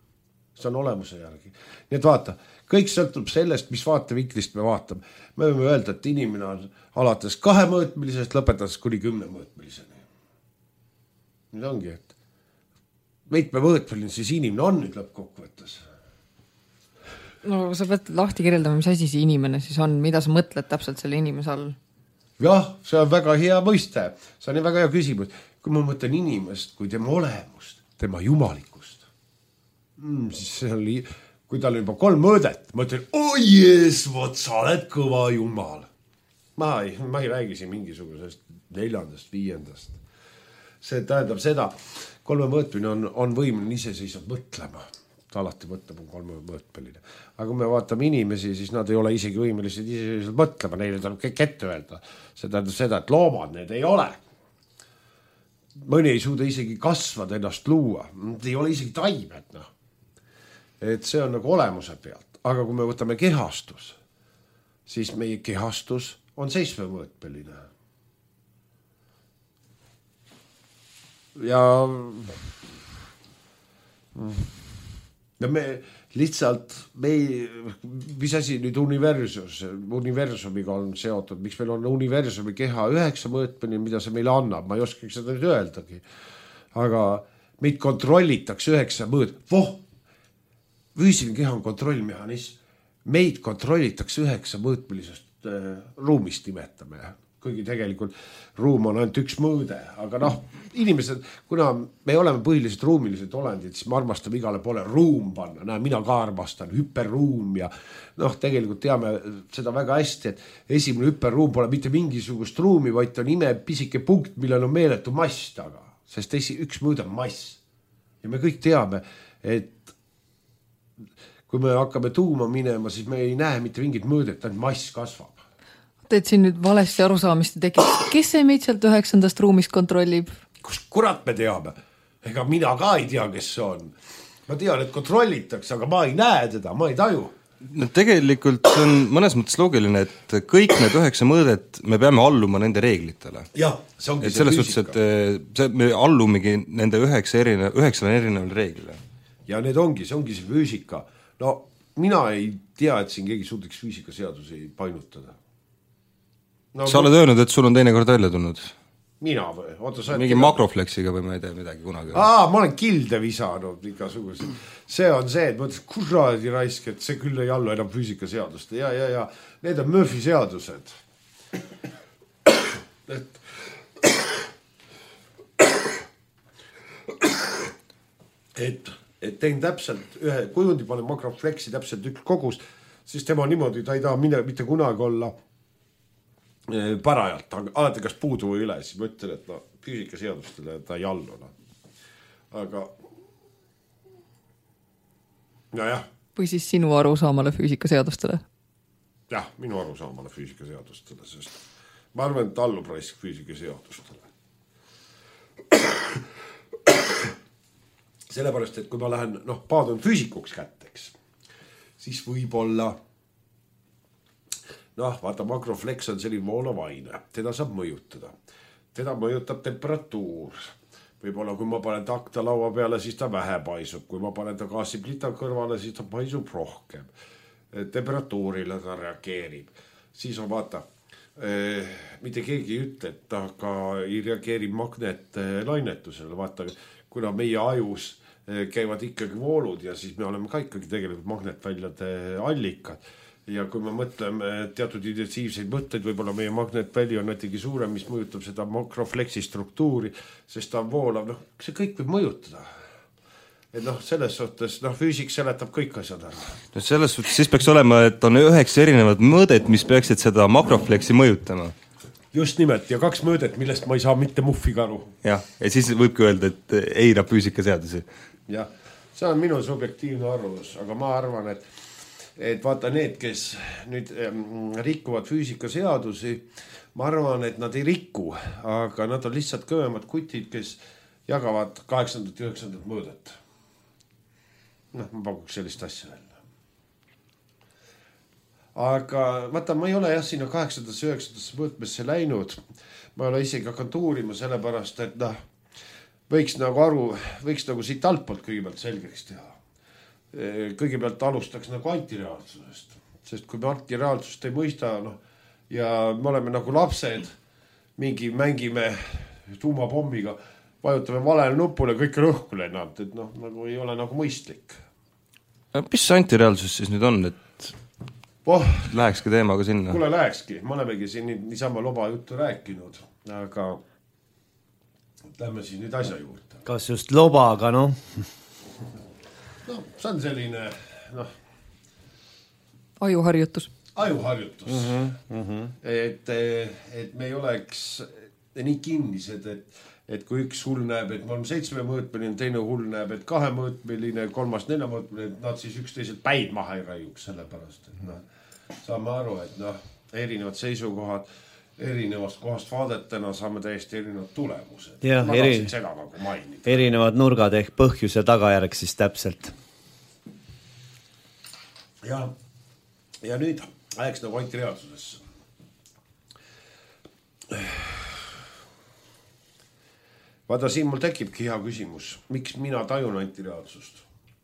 see on olemuse järgi. Nii et vaata, kõik sõltub sellest, mis vaatevinklist me vaatame. Me võime öelda, et inimene on alates kahemõõtmilisest lõpetades kuni kümnemõõtmiliseni. Nüüd ongi, et mitmemõõtmiline siis inimene on nüüd lõppkokkuvõttes. No sa pead lahti kirjeldama, mis asi see inimene siis on, mida sa mõtled täpselt selle inimese all? Jah, see on väga hea mõiste. See on väga hea küsimus. Kui ma mõtlen inimest kui tema olemust, tema jumalikust, mm, siis see oli, kui tal on juba kolm mõõdet, ma ütlen, oi jees, vot sa oled kõva jumal. Ma ei, ma ei räägi siin mingisugusest neljandast, viiendast. See tähendab seda, kolme mõõtmine on, on võimeline iseseisvalt mõtlema. Ta alati mõtleb on kolme mõõtmeline. Aga kui me vaatame inimesi, siis nad ei ole isegi võimelised iseseisvalt mõtlema, neile tuleb kõik ette öelda. See tähendab seda, et loomad need ei ole. Mõni ei suuda isegi kasvada ennast luua. Need ei ole isegi taimed. No. Et see on nagu olemuse pealt. Aga kui me võtame kehastus, siis meie kehastus on seitsmemõõtmeline. Ja... ja me lihtsalt, me ei, mis asi nüüd universus, universumiga on seotud, miks meil on universumi keha üheksa mõõtmeni, mida see meile annab, ma ei oskaks seda nüüd öeldagi. Aga meid kontrollitakse üheksa mõõt. Voh, füüsiline keha on kontrollmehhanism. Meid kontrollitakse üheksa mõõtmelisest äh, ruumist nimetame. Kuigi tegelikult ruum on ainult üks mõõde, aga noh, inimesed, kuna me oleme põhiliselt ruumilised olendid, siis me armastame igale poole ruum panna. Näe, mina ka armastan, hüperruum ja noh, tegelikult teame seda väga hästi, et esimene hüperruum pole mitte mingisugust ruumi, vaid on ime pisike punkt, millel on meeletu mass taga, sest esi, üks mõõde on mass. Ja me kõik teame, et kui me hakkame tuuma minema, siis me ei näe mitte mingit mõõdet, ainult mass kasvab. Et siin nüüd valesti arusaamist tekib. Kes see meid sealt üheksandast ruumist kontrollib? Kus kurat me teame? Ega mina ka ei tea, kes see on. Ma tean, et kontrollitakse, aga ma ei näe teda, ma ei taju. No tegelikult see on mõnes mõttes loogiline, et kõik need üheksa mõõdet me peame alluma nende reeglitele. Jah, see ongi et see füüsika. Et see, me allumegi nende üheksa erine, üheksale erineval reeglile. Ja need ongi, see ongi see füüsika. No mina ei tea, et siin keegi suudliks füüsikaseadusi painutada. No, sa oled öelnud, et sul on teine kord välja tulnud? Mina või? Oota, sa mingi makrofleksiga või ma ei tea midagi kunagi. Aa, ma olen kilde visanud igasugused. See on see, et mõtles, kuradi raisk, et see küll ei allu enam füüsikaseadust. Ja, ja, ja. Need on Murphy seadused. Et... et, et teen täpselt ühe kujundi, panen makrofleksi täpselt üks kogus, siis tema niimoodi, ta ei taha mine, mitte kunagi olla parajalt, alati kas puudu või üle, siis ma ütlen, et no, füüsikaseadustele ta ei allu. No. Aga ja jah. Või siis sinu arusaamale füüsikaseadustele? Jah, minu arusaamale füüsikaseadustele, sest ma arvan, et allub raisk füüsikaseadustele. Sellepärast, et kui ma lähen, noh, paadun füüsikuks kätteks, siis võib-olla noh, vaata, makrofleks on selline voolavaine, teda saab mõjutada. Teda mõjutab temperatuur. Võib-olla kui ma panen takta laua peale, siis ta vähe paisub. Kui ma panen ta gaasiplita kõrvale, siis ta paisub rohkem. Temperatuurile ta reageerib. Siis on vaata, eh, mitte keegi ei ütle, et ta ka ei reageeri magnetlainetusele. Vaata, kuna meie ajus käivad ikkagi voolud ja siis me oleme ka ikkagi tegelikult magnetväljade allikad. Ja kui me mõtleme teatud intensiivseid mõtteid, võib-olla meie magnetväli on näitegi suurem, mis mõjutab seda makrofleksi struktuuri, sest ta on voolav, noh, see kõik võib mõjutada. Et noh, selles suhtes, noh, füüsik seletab kõik asjad ära. No selles suhtes siis peaks olema, et on üheksa erinevad mõõdet, mis peaksid seda makrofleksi mõjutama. Just nimelt, ja kaks mõõdet, millest ma ei saa mitte muffiga aru. Jah, ja siis võibki öelda, et eirab füüsikaseadusi. Jah, see on minu subjektiivne arvamus, aga ma arvan, et et vaata need, kes nüüd rikuvad füüsikaseadusi, ma arvan, et nad ei riku, aga nad on lihtsalt kõvemad kutid, kes jagavad kaheksandat ja üheksandat mõõdet. Noh, ma pakuks sellist asja välja. Aga vaata, ma ei ole jah sinna kaheksandasse ja üheksandasse mõõtmesse läinud. Ma ei ole isegi hakanud uurima sellepärast, et noh, võiks nagu aru, võiks nagu siit altpoolt kõigepealt selgeks teha. kõigepealt alustaks nagu antireaalsusest, sest kui me antireaalsust ei mõista, noh, ja me oleme nagu lapsed, mingi mängime tuumapommiga, vajutame valele nupule, kõik rõhku lennab, et noh, nagu ei ole nagu mõistlik. Mis antireaalsus siis nüüd on, et oh, lähekski teemaga sinna? Kuule lähekski, me olemegi siin niisama loba juttu rääkinud, aga lähme siis nüüd asja juurde. Kas just lobaga, noh? No, see on selline, noh... Ajuharjutus. Ajuharjutus. Mm-hmm, mm-hmm. Et, et me ei oleks nii kinnised, et, et kui üks hull näeb, et me oleme seitsmemõõtmeline, teine hull näeb, et kahemõõtmeline, kolmas neljamõõtmeline, et nad siis üksteiselt päid maha ei raiuks sellepärast. Et noh, saame aru, et noh, erinevad seisukohad, erinevast kohast vaadetena saame täiesti erinevad tulemused. Ja, ma eri... tahtsin seda nagu mainida. Erinevad nurgad ehk põhjus ja tagajärg siis täpselt. Ja, ja nüüd läheks nagu antireaalsusesse. Vaata, siin mul tekibki hea küsimus. Miks mina tajun antireaalsust?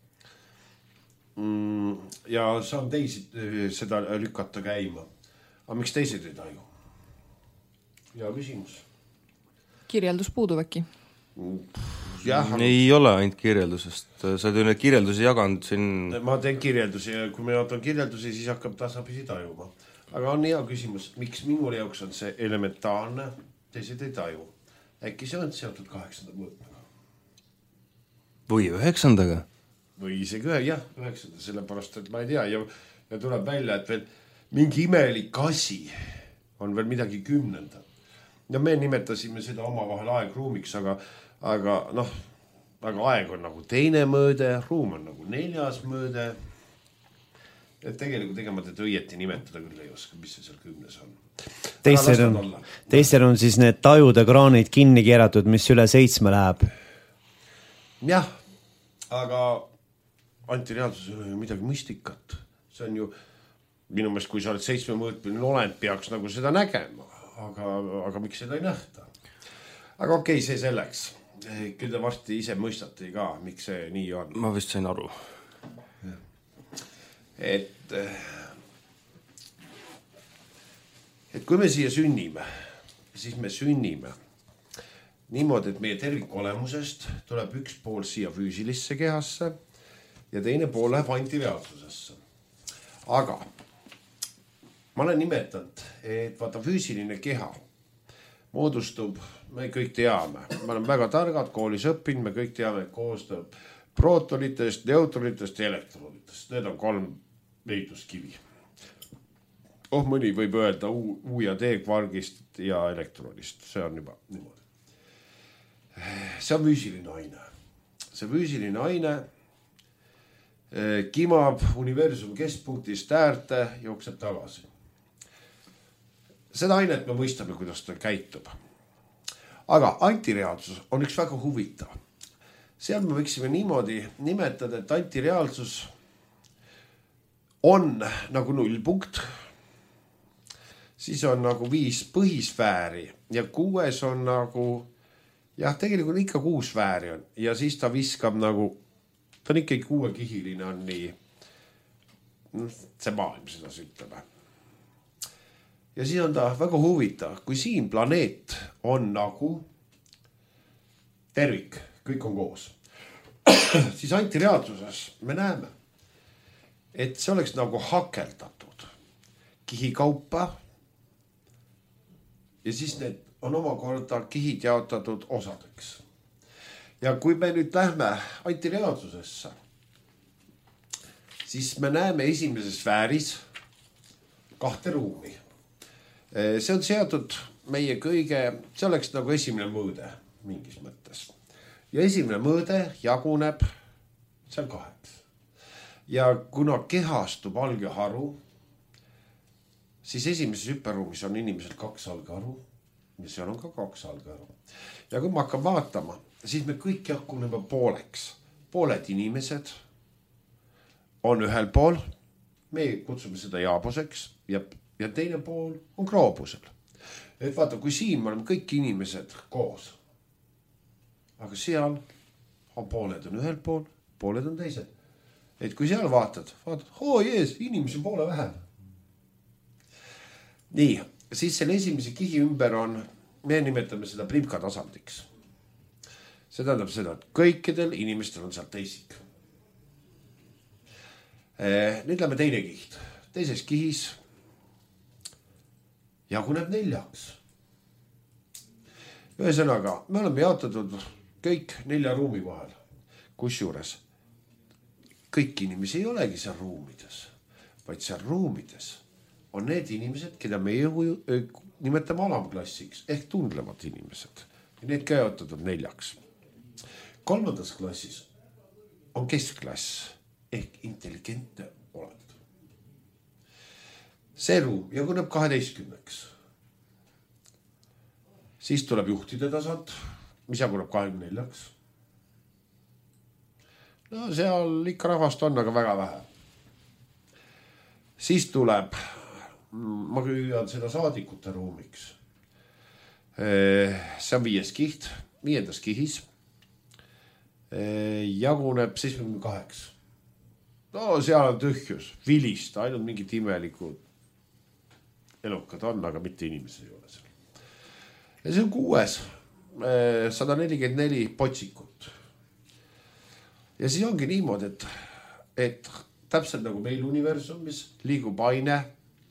Ja saan teisi seda lükata käima. Aga miks teised ei taju? Hea küsimus. Kirjeldus puudub äkki? Jah, ei ole ainult kirjeldusest. Sa oled need kirjeldusi jaganud siin... Ma teen kirjeldusi ja kui ma jätan kirjeldusi, siis hakkab tasapisi tajuma. Aga on hea küsimus, miks minu jaoks on see elementaarne, teised ei taju. Äkki see on seotud kaheksanda mõõtmega? Või üheksandaga? Või isegi ühe, jah, üheksanda, sellepärast, et ma ei tea ja, ja tuleb välja, et veel mingi imelik asi on veel midagi kümnenda. Ja me nimetasime seda omavahel aegruumiks, aga, aga noh, aga aeg on nagu teine mõõde, ruum on nagu neljas mõõde. Et tegelikult ega ma teda õieti nimetada küll ei oska, mis see seal kümnes on. Teistel on, teistel on siis need tajude kraanid kinni keeratud, mis üle seitsme läheb. Jah, aga antireaalsus ei ole ju midagi müstikat. See on ju, minu meelest, kui sa oled seitsme mõõtmeline olend, peaks nagu seda nägema. Aga, aga miks seda ei nähta? Aga okei, okay, see selleks. Küll te varsti ise mõistate ka, miks see nii on. Ma vist sain aru. Et, et kui me siia sünnime, siis me sünnime niimoodi, et meie tervikolemusest tuleb üks pool siia füüsilisse kehasse ja teine pool läheb antireaalsusesse. Aga ma olen nimetanud, et vaata füüsiline keha moodustub, me kõik teame, me oleme väga targad, koolis õppinud, me kõik teame, et koostab prootonitest, neutronitest ja elektronitest. Need on kolm ehituskivi. Oh, mõni võib öelda U, U ja D kvargist ja elektronist. See on juba niimoodi. See on füüsiline aine. See füüsiline aine kimab universumi keskpunktist äärte, jookseb tagasi. Seda ainet me mõistame, kuidas ta käitub. Aga antireaalsus on üks väga huvitav. Seal me võiksime niimoodi nimetada, et antireaalsus on nagu nullpunkt, siis on nagu viis põhisfääri ja kuues on nagu, jah, tegelikult ikka kuus fääri on ja siis ta viskab nagu, ta on ikkagi kuuekihiline on nii, see maailm seda ütleme. Ja siis on ta väga huvitav, kui siin planeet on nagu tervik, kõik on koos, siis antireaalsuses me näeme, et see oleks nagu hakeldatud kihikaupa ja siis need on omakorda kihid jaotatud osadeks. Ja kui me nüüd lähme antireaalsusesse, siis me näeme esimeses sfääris kahte ruumi. See on seotud meie kõige, see oleks nagu esimene mõõde mingis mõttes. Ja esimene mõõde jaguneb seal kaheks. Ja kuna kehastub algeharu, siis esimeses hüperruumis on inimesel kaks algeharu ja seal on ka kaks algeharu. Ja kui ma hakkan vaatama, siis me kõik jakuneme pooleks. Pooled inimesed on ühel pool, me kutsume seda jaabuseks ja, ja teine pool on kroobusel. Et vaata, kui siin me oleme kõik inimesed koos, aga seal on pooled on ühel pool, pooled on teised. et kui seal vaatad, vaatad, oo jees, inimesi poole vähem. Nii, siis selle esimese kihi ümber on, me nimetame seda primka tasandiks. See tähendab seda, et kõikidel inimestel on seal teisik. Nüüd lähme teine kiht. Teises kihis jaguneb neljaks. Ühesõnaga, me oleme jaotatud kõik nelja ruumi vahel. Kusjuures kõik inimesi ei olegi seal ruumides, vaid seal ruumides on need inimesed, keda me nimetame alamklassiks ehk tundlevad inimesed. Ja need ka jaotatud neljaks. Kolmandas klassis on keskklass ehk intelligentne olend. See ruum jaguneb kaheteistkümneks. Siis tuleb juhtide tasand, mis jaguneb kahekümne neljaks. No seal ikka rahvast on, aga väga vähe. Siis tuleb, ma küün seda saadikute ruumiks. See on viies kiht, viiendas kihis jaguneb seitsmekümne kaheksa. No seal on tühjus, vilist, ainult mingid imelikud elukad on, aga mitte inimesi ei ole seal. Ja see on kuues, sada nelikümmend neli potsikut. Ja siis ongi niimoodi, et, et täpselt nagu meil universumis liigub aine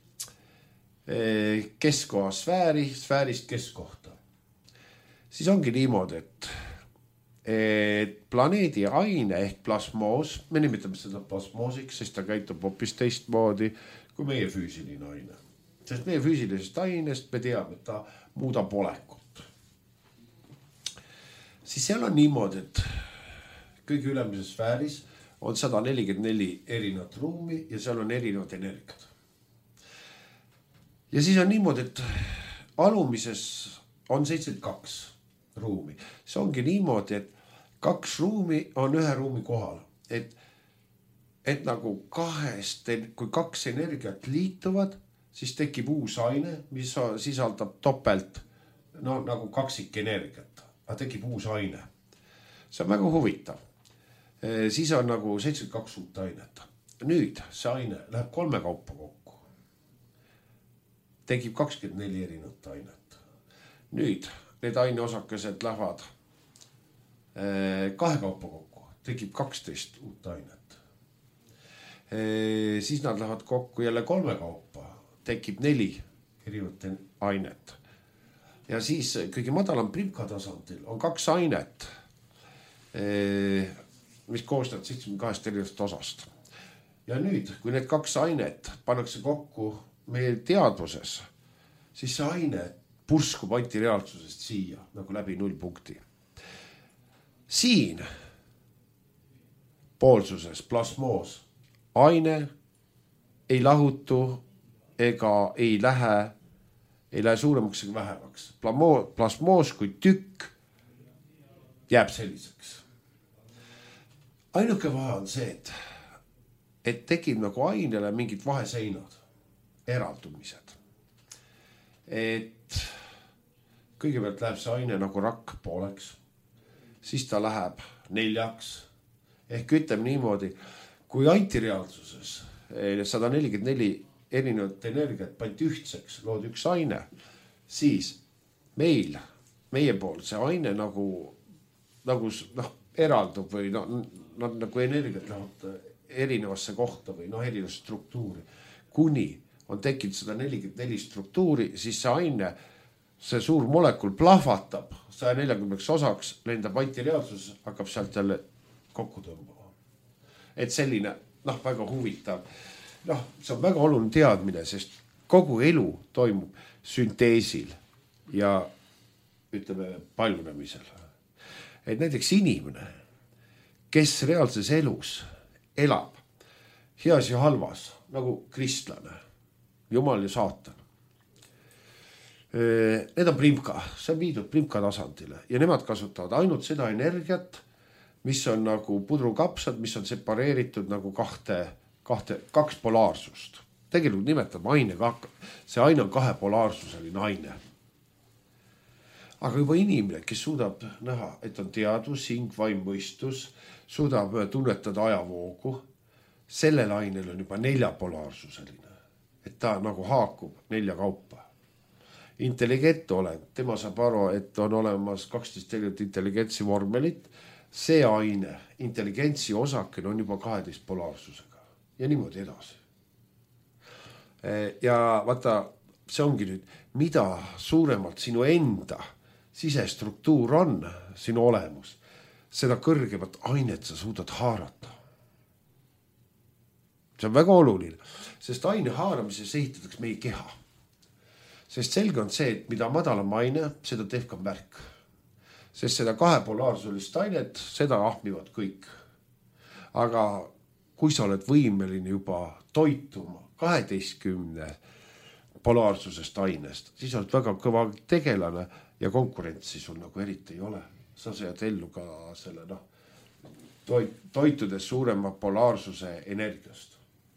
keskkoha sfääri, sfäärist keskkohta. Siis ongi niimoodi, et et planeedi aine ehk plasmoos, me nimetame seda plasmoosiks, sest ta käitub hoopis teistmoodi kui meie füüsiline aine. Sest meie füüsilisest ainest me teame, et ta muudab olekut. Siis seal on niimoodi, et kõige ülemises sfääris on sada nelikümmend neli erinevat ruumi ja seal on erinevad energiad. Ja siis on niimoodi, et alumises on seitsekümmend kaks ruumi. See ongi niimoodi, et kaks ruumi on ühe ruumi kohal. Et, et nagu kahest, kui kaks energiat liituvad, siis tekib uus aine, mis sisaldab topelt, no nagu kaksik energiat, aga tekib uus aine. See on väga huvitav. Siis on nagu seitsekümmend kaks uut ainet. Nüüd see aine läheb kolme kaupa kokku. Tekib kakskümmend neli erinevat ainet. Nüüd need aineosakesed lähevad kahe kaupa kokku, tekib kaksteist uut ainet. Siis nad lähevad kokku jälle kolme kaupa, tekib neli erinevat ainet. Ja siis kõige madalam primka tasandil on kaks ainet, mis koostavad seitsekümmend kahest erinevast osast. Ja nüüd, kui need kaks ainet pannakse kokku meie teadvuses, siis see aine purskub antireaalsusest siia nagu läbi nullpunkti. Siin poolsuses, plasmoos, aine ei lahutu ega ei lähe, ei lähe suuremaks ega vähemaks. Plasmoos kui tükk jääb selliseks. Ainuke vahe on see, et, et tekib nagu ainele mingid vaheseinad, eraldumised. Et kõigepealt läheb see aine nagu rakk pooleks. Siis ta läheb neljaks. Ehk ütleme niimoodi, kui antireaalsuses sada nelikümmend neli erinevat energiat pandi ühtseks, lood üks aine, siis meil, meie pool see aine nagu, nagu noh, eraldub või no, nad nagu energiat lähevad erinevasse kohta või noh, erinevasse struktuuri. Kuni on tekkinud sada nelikümmend neli struktuuri, siis see aine, see suur molekul plahvatab saja neljakümneks osaks, lendab antireaalsus, hakkab sealt jälle kokku tõmbama. Et selline, noh, väga huvitav. Noh, see on väga oluline teadmine, sest kogu elu toimub sünteesil ja ütleme paljunemisel. Et näiteks inimene, kes reaalses elus elab heas ja halvas, nagu kristlane, jumal ja saatan. Need on primka, see on viidud primka tasandile ja nemad kasutavad ainult seda energiat, mis on nagu pudrukapsad, mis on separeeritud nagu kahte, kahte, kaks polaarsust. Tegelikult nimetab aine, see aine on kahe polaarsuseline aine. Aga juba inimene, kes suudab näha, et on teadvus, hing, vaim, mõistus, suudab tunnetada ajavoogu, sellel ainel on juba neljapolaarsuseline, et ta nagu haakub nelja kaupa. Intelligent olend, tema saab aru, et on olemas kaksteist erinevat intelligentsi vormelit, see aine, intelligentsi osaken on juba kaheteist polaarsusega ja niimoodi edasi. Ja vaata, see ongi nüüd, mida suuremalt sinu enda sisestruktuur on, sinu olemus, seda kõrgemat ainet sa suudad haarata. See on väga oluline, sest aine haaramises ehitatakse meie keha. Sest selge on see, et mida madalam aine, seda tehkam värk. Sest seda kahepolaarsulist ainet, seda ahmivad kõik. Aga kui sa oled võimeline juba toituma kaheteistkümne polaarsusest ainest, siis oled väga kõva tegelane ja konkurentsi sul nagu eriti ei ole. Sa sead ellu ka selle no, toitudes suurema polaarsuse energiast.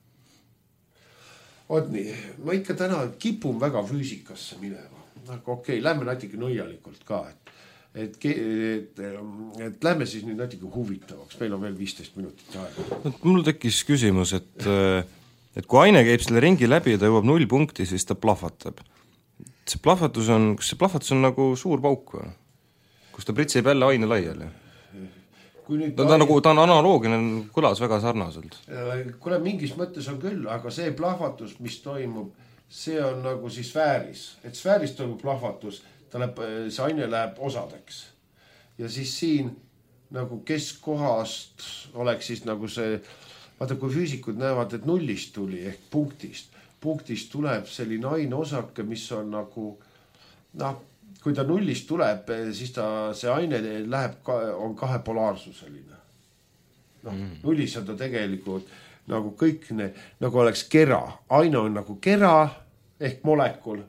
Oot nii, ma ikka täna kipun väga füüsikasse minema. Aga okei, lähme natuke nõialikult ka, et, et, et, et lähme siis nüüd natuke huvitavaks. Meil on veel viisteist minutit aega. Mul tekkis küsimus, et, et kui aine käib selle ringi läbi ja ta jõuab null punkti, siis ta plahvatab. See plahvatus on, kas see plahvatus on nagu suur pauk või? Kus ta pritsib jälle aine laiali? Ta, ta, nagu, ta on analoogne, kõlas väga sarnaselt. Kule mingis mõttes on küll, aga see plahvatus, mis toimub, see on nagu siis sfääris. Et sfääris toimub plahvatus, ta läheb, see aine läheb osadeks. Ja siis siin nagu keskkohast oleks siis nagu see, vaata kui füüsikud näevad, et nullist tuli ehk punktist. Punktist tuleb selline aine osake, mis on nagu, noh, kui ta nullist tuleb, siis ta, see aine läheb, on kahepolaarsuseline. No, mm. Nullis on ta tegelikult nagu kõik ne, nagu oleks kera. Aine on nagu kera ehk molekul.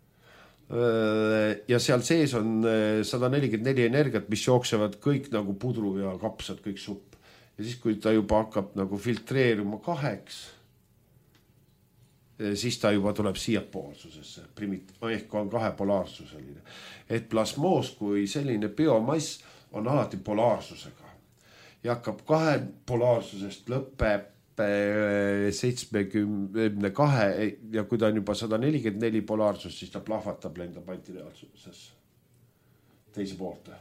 Ja seal sees on sada nelikümmend neli energiat, mis jooksevad kõik nagu pudru ja kapsad, kõik supp. Ja siis, kui ta juba hakkab nagu filtreeruma kaheks, siis ta juba tuleb siiapoolsusesse, primit, ehk on kahepolaarsuseline. Et plasmoos kui selline biomass on alati polaarsusega ja hakkab kahe polaarsusest lõpeb seitsmekümne kahe ja kui ta on juba sada nelikümmend neli polaarsust, siis ta plahvatab, lendab antireaalsusesse teise poolte.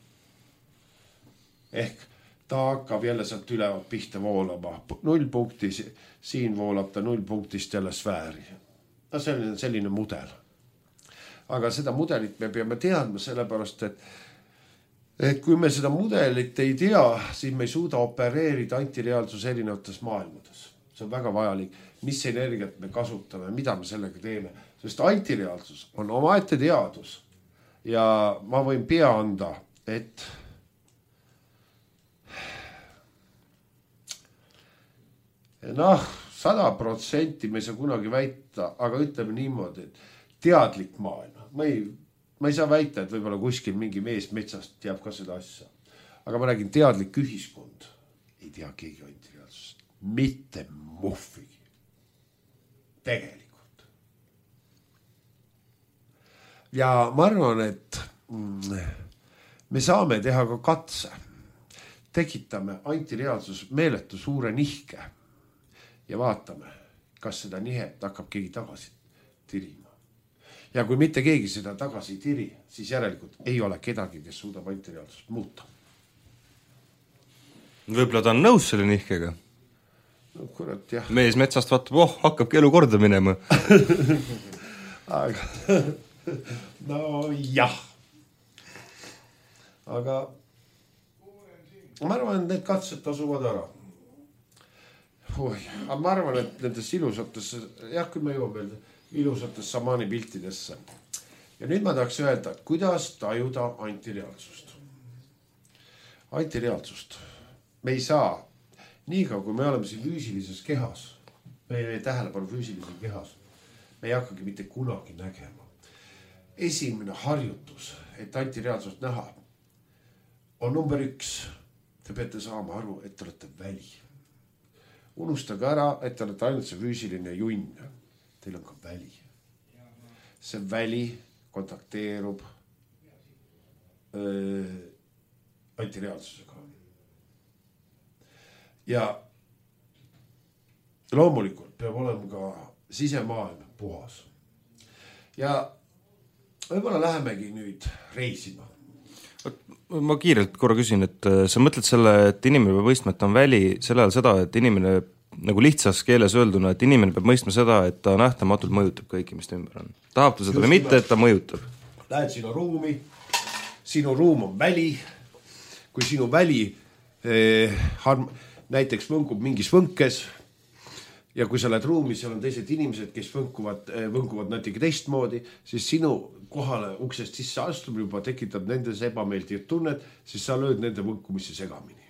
Ehk ta hakkab jälle sealt ülevalt pihta voolama. Null punkti, siin voolab ta null punktist jälle sfääri. No selline, selline mudel. Aga seda mudelit me peame teadma sellepärast, et, et kui me seda mudelit ei tea, siis me ei suuda opereerida antireaalsus erinevates maailmades. See on väga vajalik, mis energiat me kasutame, mida me sellega teeme. Sest antireaalsus on omaette teadus ja ma võin pea anda, et noh, sada protsenti me ei saa kunagi väita, aga ütleme niimoodi, et teadlik maailm. Ma ei, ma ei saa väita, et võib-olla kuskil mingi mees metsast teab ka seda asja. Aga ma räägin teadlik ühiskond. Ei tea keegi antireaalsusest. Mitte muhvigi. Tegelikult. Ja ma arvan, et me saame teha ka katse. Tekitame antireaalsus meeletu suure nihke. Ja vaatame, kas seda nihet hakkab keegi tagasi tirima. Ja kui mitte keegi seda tagasi tiri, siis järelikult ei ole kedagi, kes suudab antireaalsust muuta. Võib-olla ta on nõus selle nihkega? No kurat, jah. Mees metsast vaatab, oh, hakkabki elu korda minema. Aga, no jah. Aga ma arvan, et need katsed tasuvad ära. Oi, aga ma arvan, et nendes ilusates, jah, kui me jõuame veel ilusates samaani piltidesse. Ja nüüd ma tahaks öelda, kuidas tajuda antireaalsust. Antireaalsust. Me ei saa, niiga kui me oleme siin füüsilises kehas, me ei tähelepanu füüsilises kehas, me ei hakkagi mitte kunagi nägema. Esimene harjutus, et antireaalsust näha, on number üks. Te peate saama aru, et te olete väli. Unustage ära, et te olete ainult see füüsiline junn. Teil on ka väli. See väli kontakteerub äh, antireaalsusega. Ja loomulikult peab olema ka sisemaailm puhas. Ja võib-olla lähemegi nüüd reisima. Ma kiirelt korra küsin, et sa mõtled selle, et inimene peab mõistma, et ta on väli, selle ajal seda, et inimene nagu lihtsas keeles öelduna, et inimene peab mõistma seda, et ta nähtamatult mõjutab kõiki, mis ta ümber on. Tahab ta seda või mitte, et ta mõjutab. Lähed sinu ruumi, sinu ruum on väli, kui sinu väli eh, harm, näiteks võnkub mingis võnkes ja kui sa lähed ruumi, seal on teised inimesed, kes võnkuvad, võnkuvad natuke teistmoodi, siis sinu kohale uksest sisse astub juba tekitab nendes ebameeldivat tunnet, siis sa lööd nende võnkumisse segamini.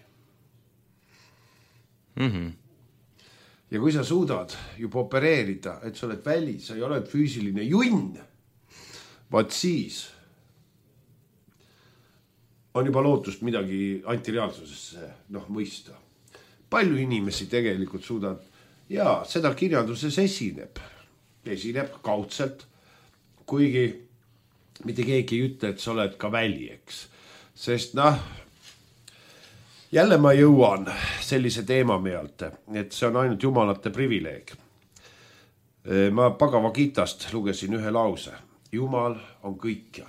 Mm-hmm. Ja kui sa suudad juba opereerida, et sa oled väli, sa ei ole füüsiline junn, vaat siis on juba lootust midagi antireaalsusesse noh, mõista. Palju inimesi tegelikult suudavad ja seda kirjanduses esineb, esineb kaudselt, kuigi mitte keegi ei ütle, et sa oled ka väli, eks. Sest noh, jälle ma jõuan sellise teema mealt, et see on ainult jumalate privileeg. Ma Bhagavad-gītast lugesin ühe lause. Jumal on kõikjal.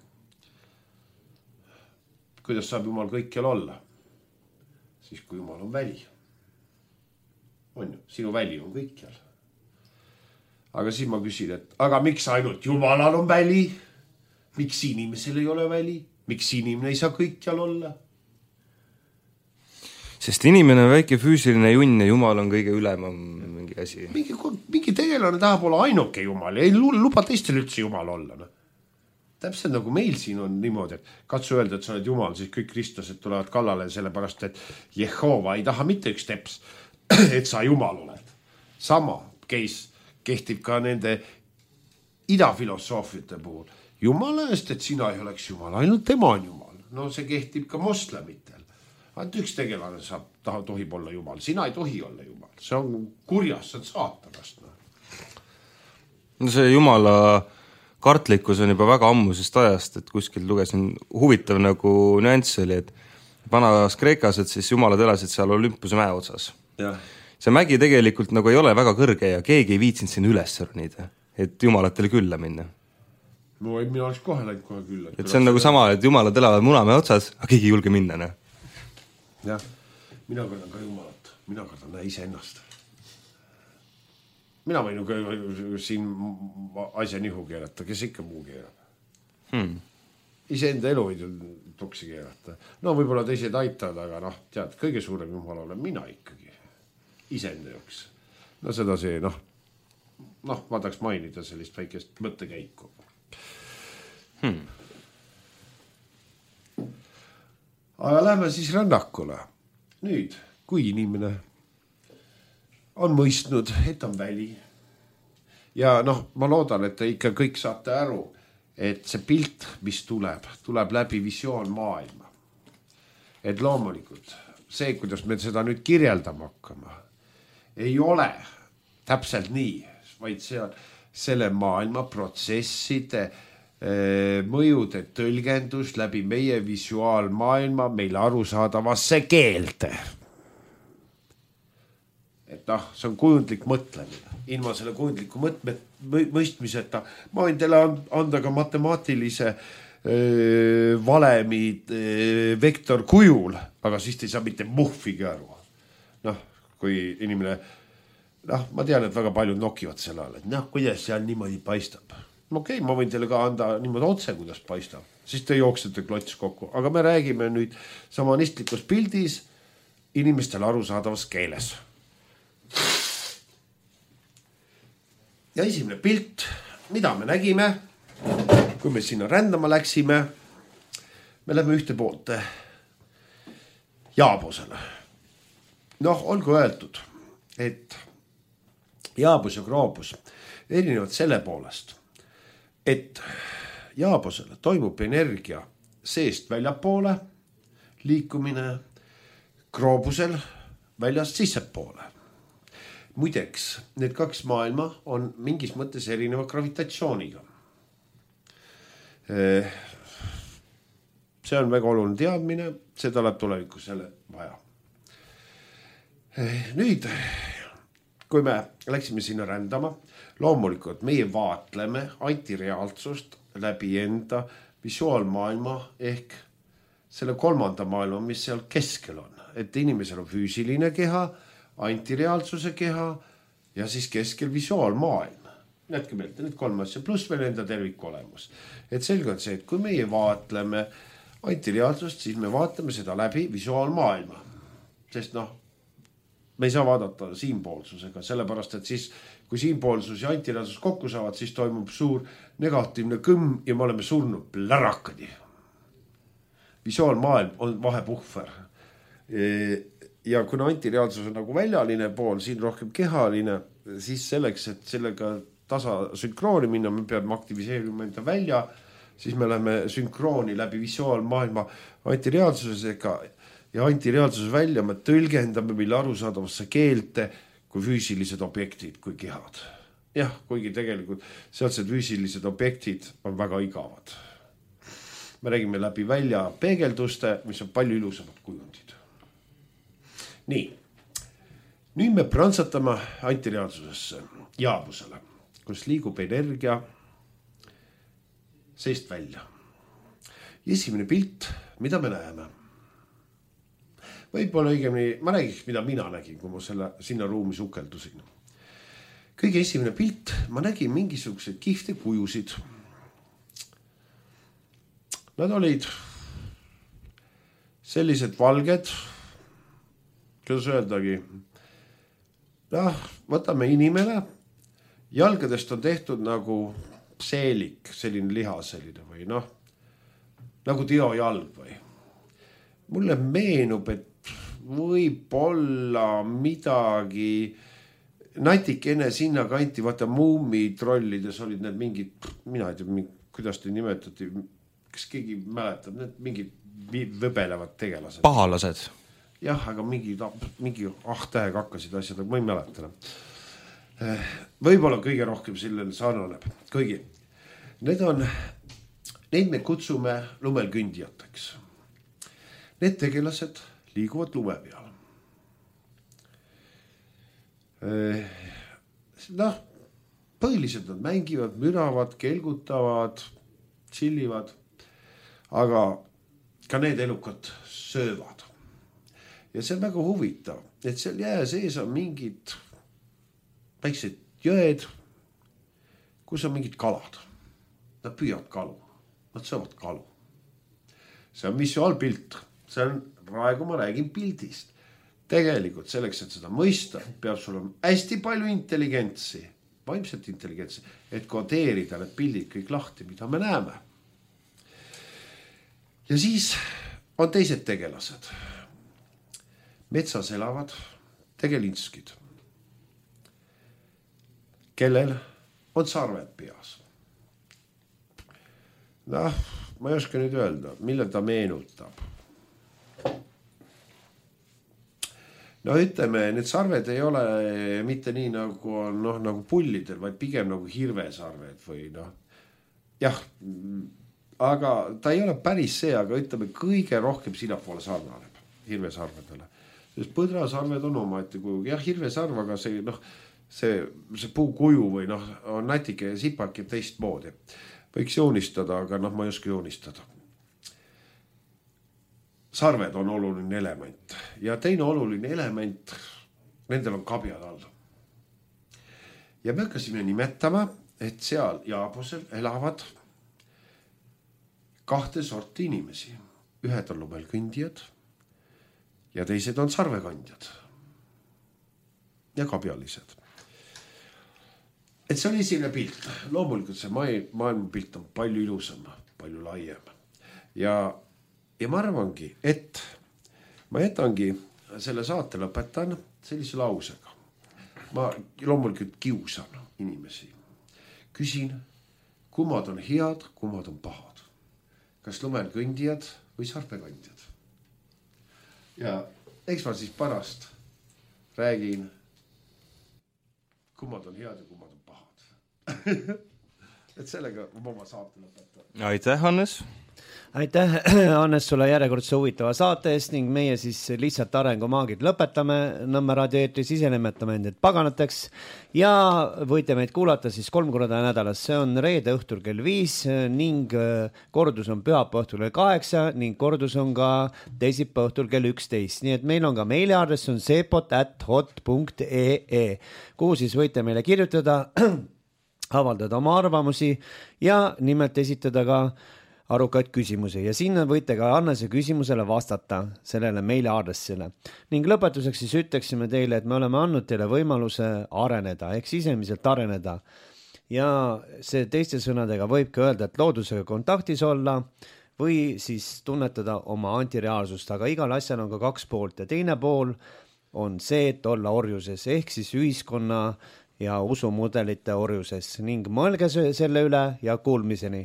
Kuidas saab Jumal kõikjal olla? Siis kui Jumal on väli. On ju, sinu väli on kõikjal. Aga siis ma küsin, et aga miks ainult Jumalal on väli? Miks inimesel ei ole väli? Miks inimene ei saa kõikjal olla? Sest inimene on väike füüsiline junn ja Jumal on kõige ülemam mingi asi. Mingi, mingi tegelane tahab olla ainuke Jumal ja ei luba teistel üldse Jumal olla. No. Täpselt nagu meil siin on niimoodi, et katsu öelda, et sa oled Jumal, siis kõik kristlased tulevad kallale sellepärast, et Jehova ei taha mitte üks teps, et sa Jumal oled. Sama case kehtib ka nende idafilosoofiate puhul. Jumala eest, et sina ei oleks Jumal, ainult tema on Jumal. No see kehtib ka moslemitel. Ainult üks tegelane saab, taha, tohib olla Jumal. Sina ei tohi olla Jumal. See on kurjas, see on saatanast. No see Jumala kartlikkus on juba väga ammusest ajast, et kuskil lugesin huvitav nagu nüanss oli, et vanas Kreekas, et siis Jumalad elasid seal Olümpuse mäe otsas. Ja. See mägi tegelikult nagu ei ole väga kõrge ja keegi ei viitsinud sinna üles ronida, et Jumalatele külla minna. No ei, mina oleks kohe läinud kohe külla. Et see on nagu sama, et Jumalad elavad munamäe otsas, aga keegi ei julge minna. Ne? Jah, mina kardan ka Jumalat, mina kardan näe ise ennast. Mina võin ju ka siin asja nihu keerata, kes ikka muu keerab. Hmm. Ise enda elu võid tuksi keerata. No võib-olla teised aitavad, aga noh, tead, kõige suurem Jumal olen mina ikkagi. Ise enda joks. No seda see, noh, noh, ma tahaks mainida sellist väikest mõttekäiku. Hmm. Aga lähme siis rännakule. Nüüd, kui inimene on mõistnud, et on väli. Ja noh, ma loodan, et te ikka kõik saate aru, et see pilt, mis tuleb, tuleb läbi visioon maailma. Et loomulikult, see, kuidas me seda nüüd kirjeldama hakkama, ei ole täpselt nii, vaid see on selle maailma protsesside mõjude tõlgendus läbi meie visuaalmaailma meile arusaadavasse keelde. Et noh, see on kujundlik mõtlemine. Ilma selle kujundliku mõtme, mõistmiseta ma võin teile anda ka matemaatilise öö, valemi öö, vektor kujul, aga siis te ei saa mitte muhvigi aru. Noh, kui inimene, noh, ma tean, et väga paljud nokivad selle all, et noh, kuidas seal niimoodi paistab. Okei, okay, ma võin teile ka anda niimoodi otse, kuidas paistab. Siis te jooksete klots kokku. Aga me räägime nüüd samanistlikus pildis inimestele arusaadavas keeles. Ja esimene pilt, mida me nägime, kui me sinna rändama läksime, me lähme ühte poolt Jaabusele. Noh, olgu öeldud, et Jaabus ja Kroobus erinevad selle poolest, et Jaabusele toimub energia seest väljapoole, liikumine Kroobusel väljast sissepoole. Muideks, need kaks maailma on mingis mõttes erineva gravitatsiooniga. See on väga oluline teadmine, seda läheb tulevikus selle vaja. Nüüd, kui me läksime sinna rändama, loomulikult meie vaatleme antireaalsust läbi enda visuaalmaailma ehk selle kolmanda maailma, mis seal keskel on. Et inimesel on füüsiline keha, antireaalsuse keha ja siis keskel visuaalmaailm. Jätke meelde, need kolm asja, pluss veel enda terviku olemus. Et selge on see, et kui meie vaatleme antireaalsust, siis me vaatame seda läbi visuaalmaailma. Sest noh, me ei saa vaadata siinpoolsusega, sellepärast, et siis kui siinpoolsus ja antireaalsus kokku saavad, siis toimub suur negatiivne kõmm ja me oleme surnud plärakadi. Visuaalmaailm on vahepuhver. Ja kuna antireaalsus on nagu väljaline pool, siin rohkem kehaline, siis selleks, et sellega tasa sünkrooni minna, me peame aktiviseerima enda välja, siis me läheme sünkrooni läbi visuaalmaailma antireaalsusega ja antireaalsus välja me tõlgendame mille arusaadavasse keelte kui füüsilised objektid, kui kehad. Jah, kuigi tegelikult sealsed füüsilised objektid on väga igavad. Me räägime läbi välja peegelduste, mis on palju ilusamad kujundid. Nii, nüüd me prantsatame antireaalsusesse, jaabusele, kus liigub energia seest välja. Esimene pilt, mida me näeme. Võib-olla õigemini, ma räägiks, mida mina nägin, kui ma selle, sinna ruumi sukeldusin. Kõige esimene pilt, ma nägin mingisugused kihvte kujusid. Nad olid sellised valged, kuidas öeldagi, noh, võtame inimene, jalgadest on tehtud nagu seelik, selline liha selline või noh, nagu teojalg või. Mulle meenub, et võib-olla midagi natikene sinna kanti, vaata muumi trollides olid need mingid, mina ei tea, kuidas te nimetati, kas keegi mäletab, need mingid võbelevad tegelased. Pahalased. Jah, aga mingi, mingi ahtäega hakkasid asjad, ma ei mäletane. Võib-olla kõige rohkem sellele sarnaneb. Kõigi. Need on, neid me kutsume lumelkündijateks. Need tegelased liiguvad lume peal. Noh, põhiliselt nad mängivad, müravad, kelgutavad, chillivad, aga ka need elukad söövad. Ja see on väga huvitav, et seal jää sees on mingid väiksed jõed, kus on mingid kalad. Nad püüavad kalu, nad söövad kalu. See on visuaalpilt, see on, praegu ma räägin pildist. Tegelikult selleks, et seda mõista, peab sul on hästi palju intelligentsi, vaimset intelligentsi, et kodeerida need pildid kõik lahti, mida me näeme. Ja siis on teised tegelased. Metsas elavad tegelinskid, kellel on sarved peas. Noh, ma ei oska nüüd öelda, mille ta meenutab. No ütleme, need sarved ei ole mitte nii nagu on noh, nagu pullidel, vaid pigem nagu hirvesarved või noh. Jah, aga ta ei ole päris see, aga ütleme kõige rohkem sinnapoole sarnaneb hirvesarvedele. Sest põdrasarved on oma, et kui jah, hirvesarv, aga see, noh, see, see puukuju või noh, on natike ja sipake teist moodi. Võiks joonistada, aga noh, ma ei oska joonistada. Sarved on oluline element ja teine oluline element, nendel on kabjad all. Ja me hakkasime nimetama, et seal jaabusel elavad kahte sorti inimesi. Ühed on lumelkündijad ja teised on sarvekandjad ja kabjalised. Et see on esimene pilt. Loomulikult see maailma pilt on palju ilusam, palju laiem. Ja, ja ma arvangi, et ma jätangi selle saate lõpetan sellise lausega. Ma loomulikult kiusan inimesi. Küsin, kummad on head, kummad on pahad. Kas lumelkündijad või sarvekandjad? Ja eks ma siis pärast räägin, kummad on head ja kummad on pahad. et sellega oma saate lõpetada. Aitäh, Hannes! Aitäh, Hannes, sulle järjekordse huvitava saate eest ning meie siis lihtsalt arengumaagid lõpetame Nõmme raadio eetris, ise nimetame endid paganateks ja võite meid kuulata siis kolm korda nädalas, see on reede õhtul kell viis ning kordus on pühapäeva õhtul kell kaheksa ning kordus on ka teisipäeva õhtul kell üksteist, nii et meil on ka meiliaadress on seepot at hot punkt ee, kuhu siis võite meile kirjutada, avaldada oma arvamusi ja nimelt esitada ka arukaid küsimusi ja sinna võite ka Annese küsimusele vastata sellele meile aadressile. Ning lõpetuseks siis ütleksime teile, et me oleme andnud teile võimaluse areneda, ehk sisemiselt areneda. Ja see teiste sõnadega võibki öelda, et loodusega kontaktis olla või siis tunnetada oma antireaalsust, aga igal asjal on ka kaks poolt ja teine pool on see, et olla orjuses, ehk siis ühiskonna ja usumudelite orjuses ning mõelge selle üle ja kuulmiseni.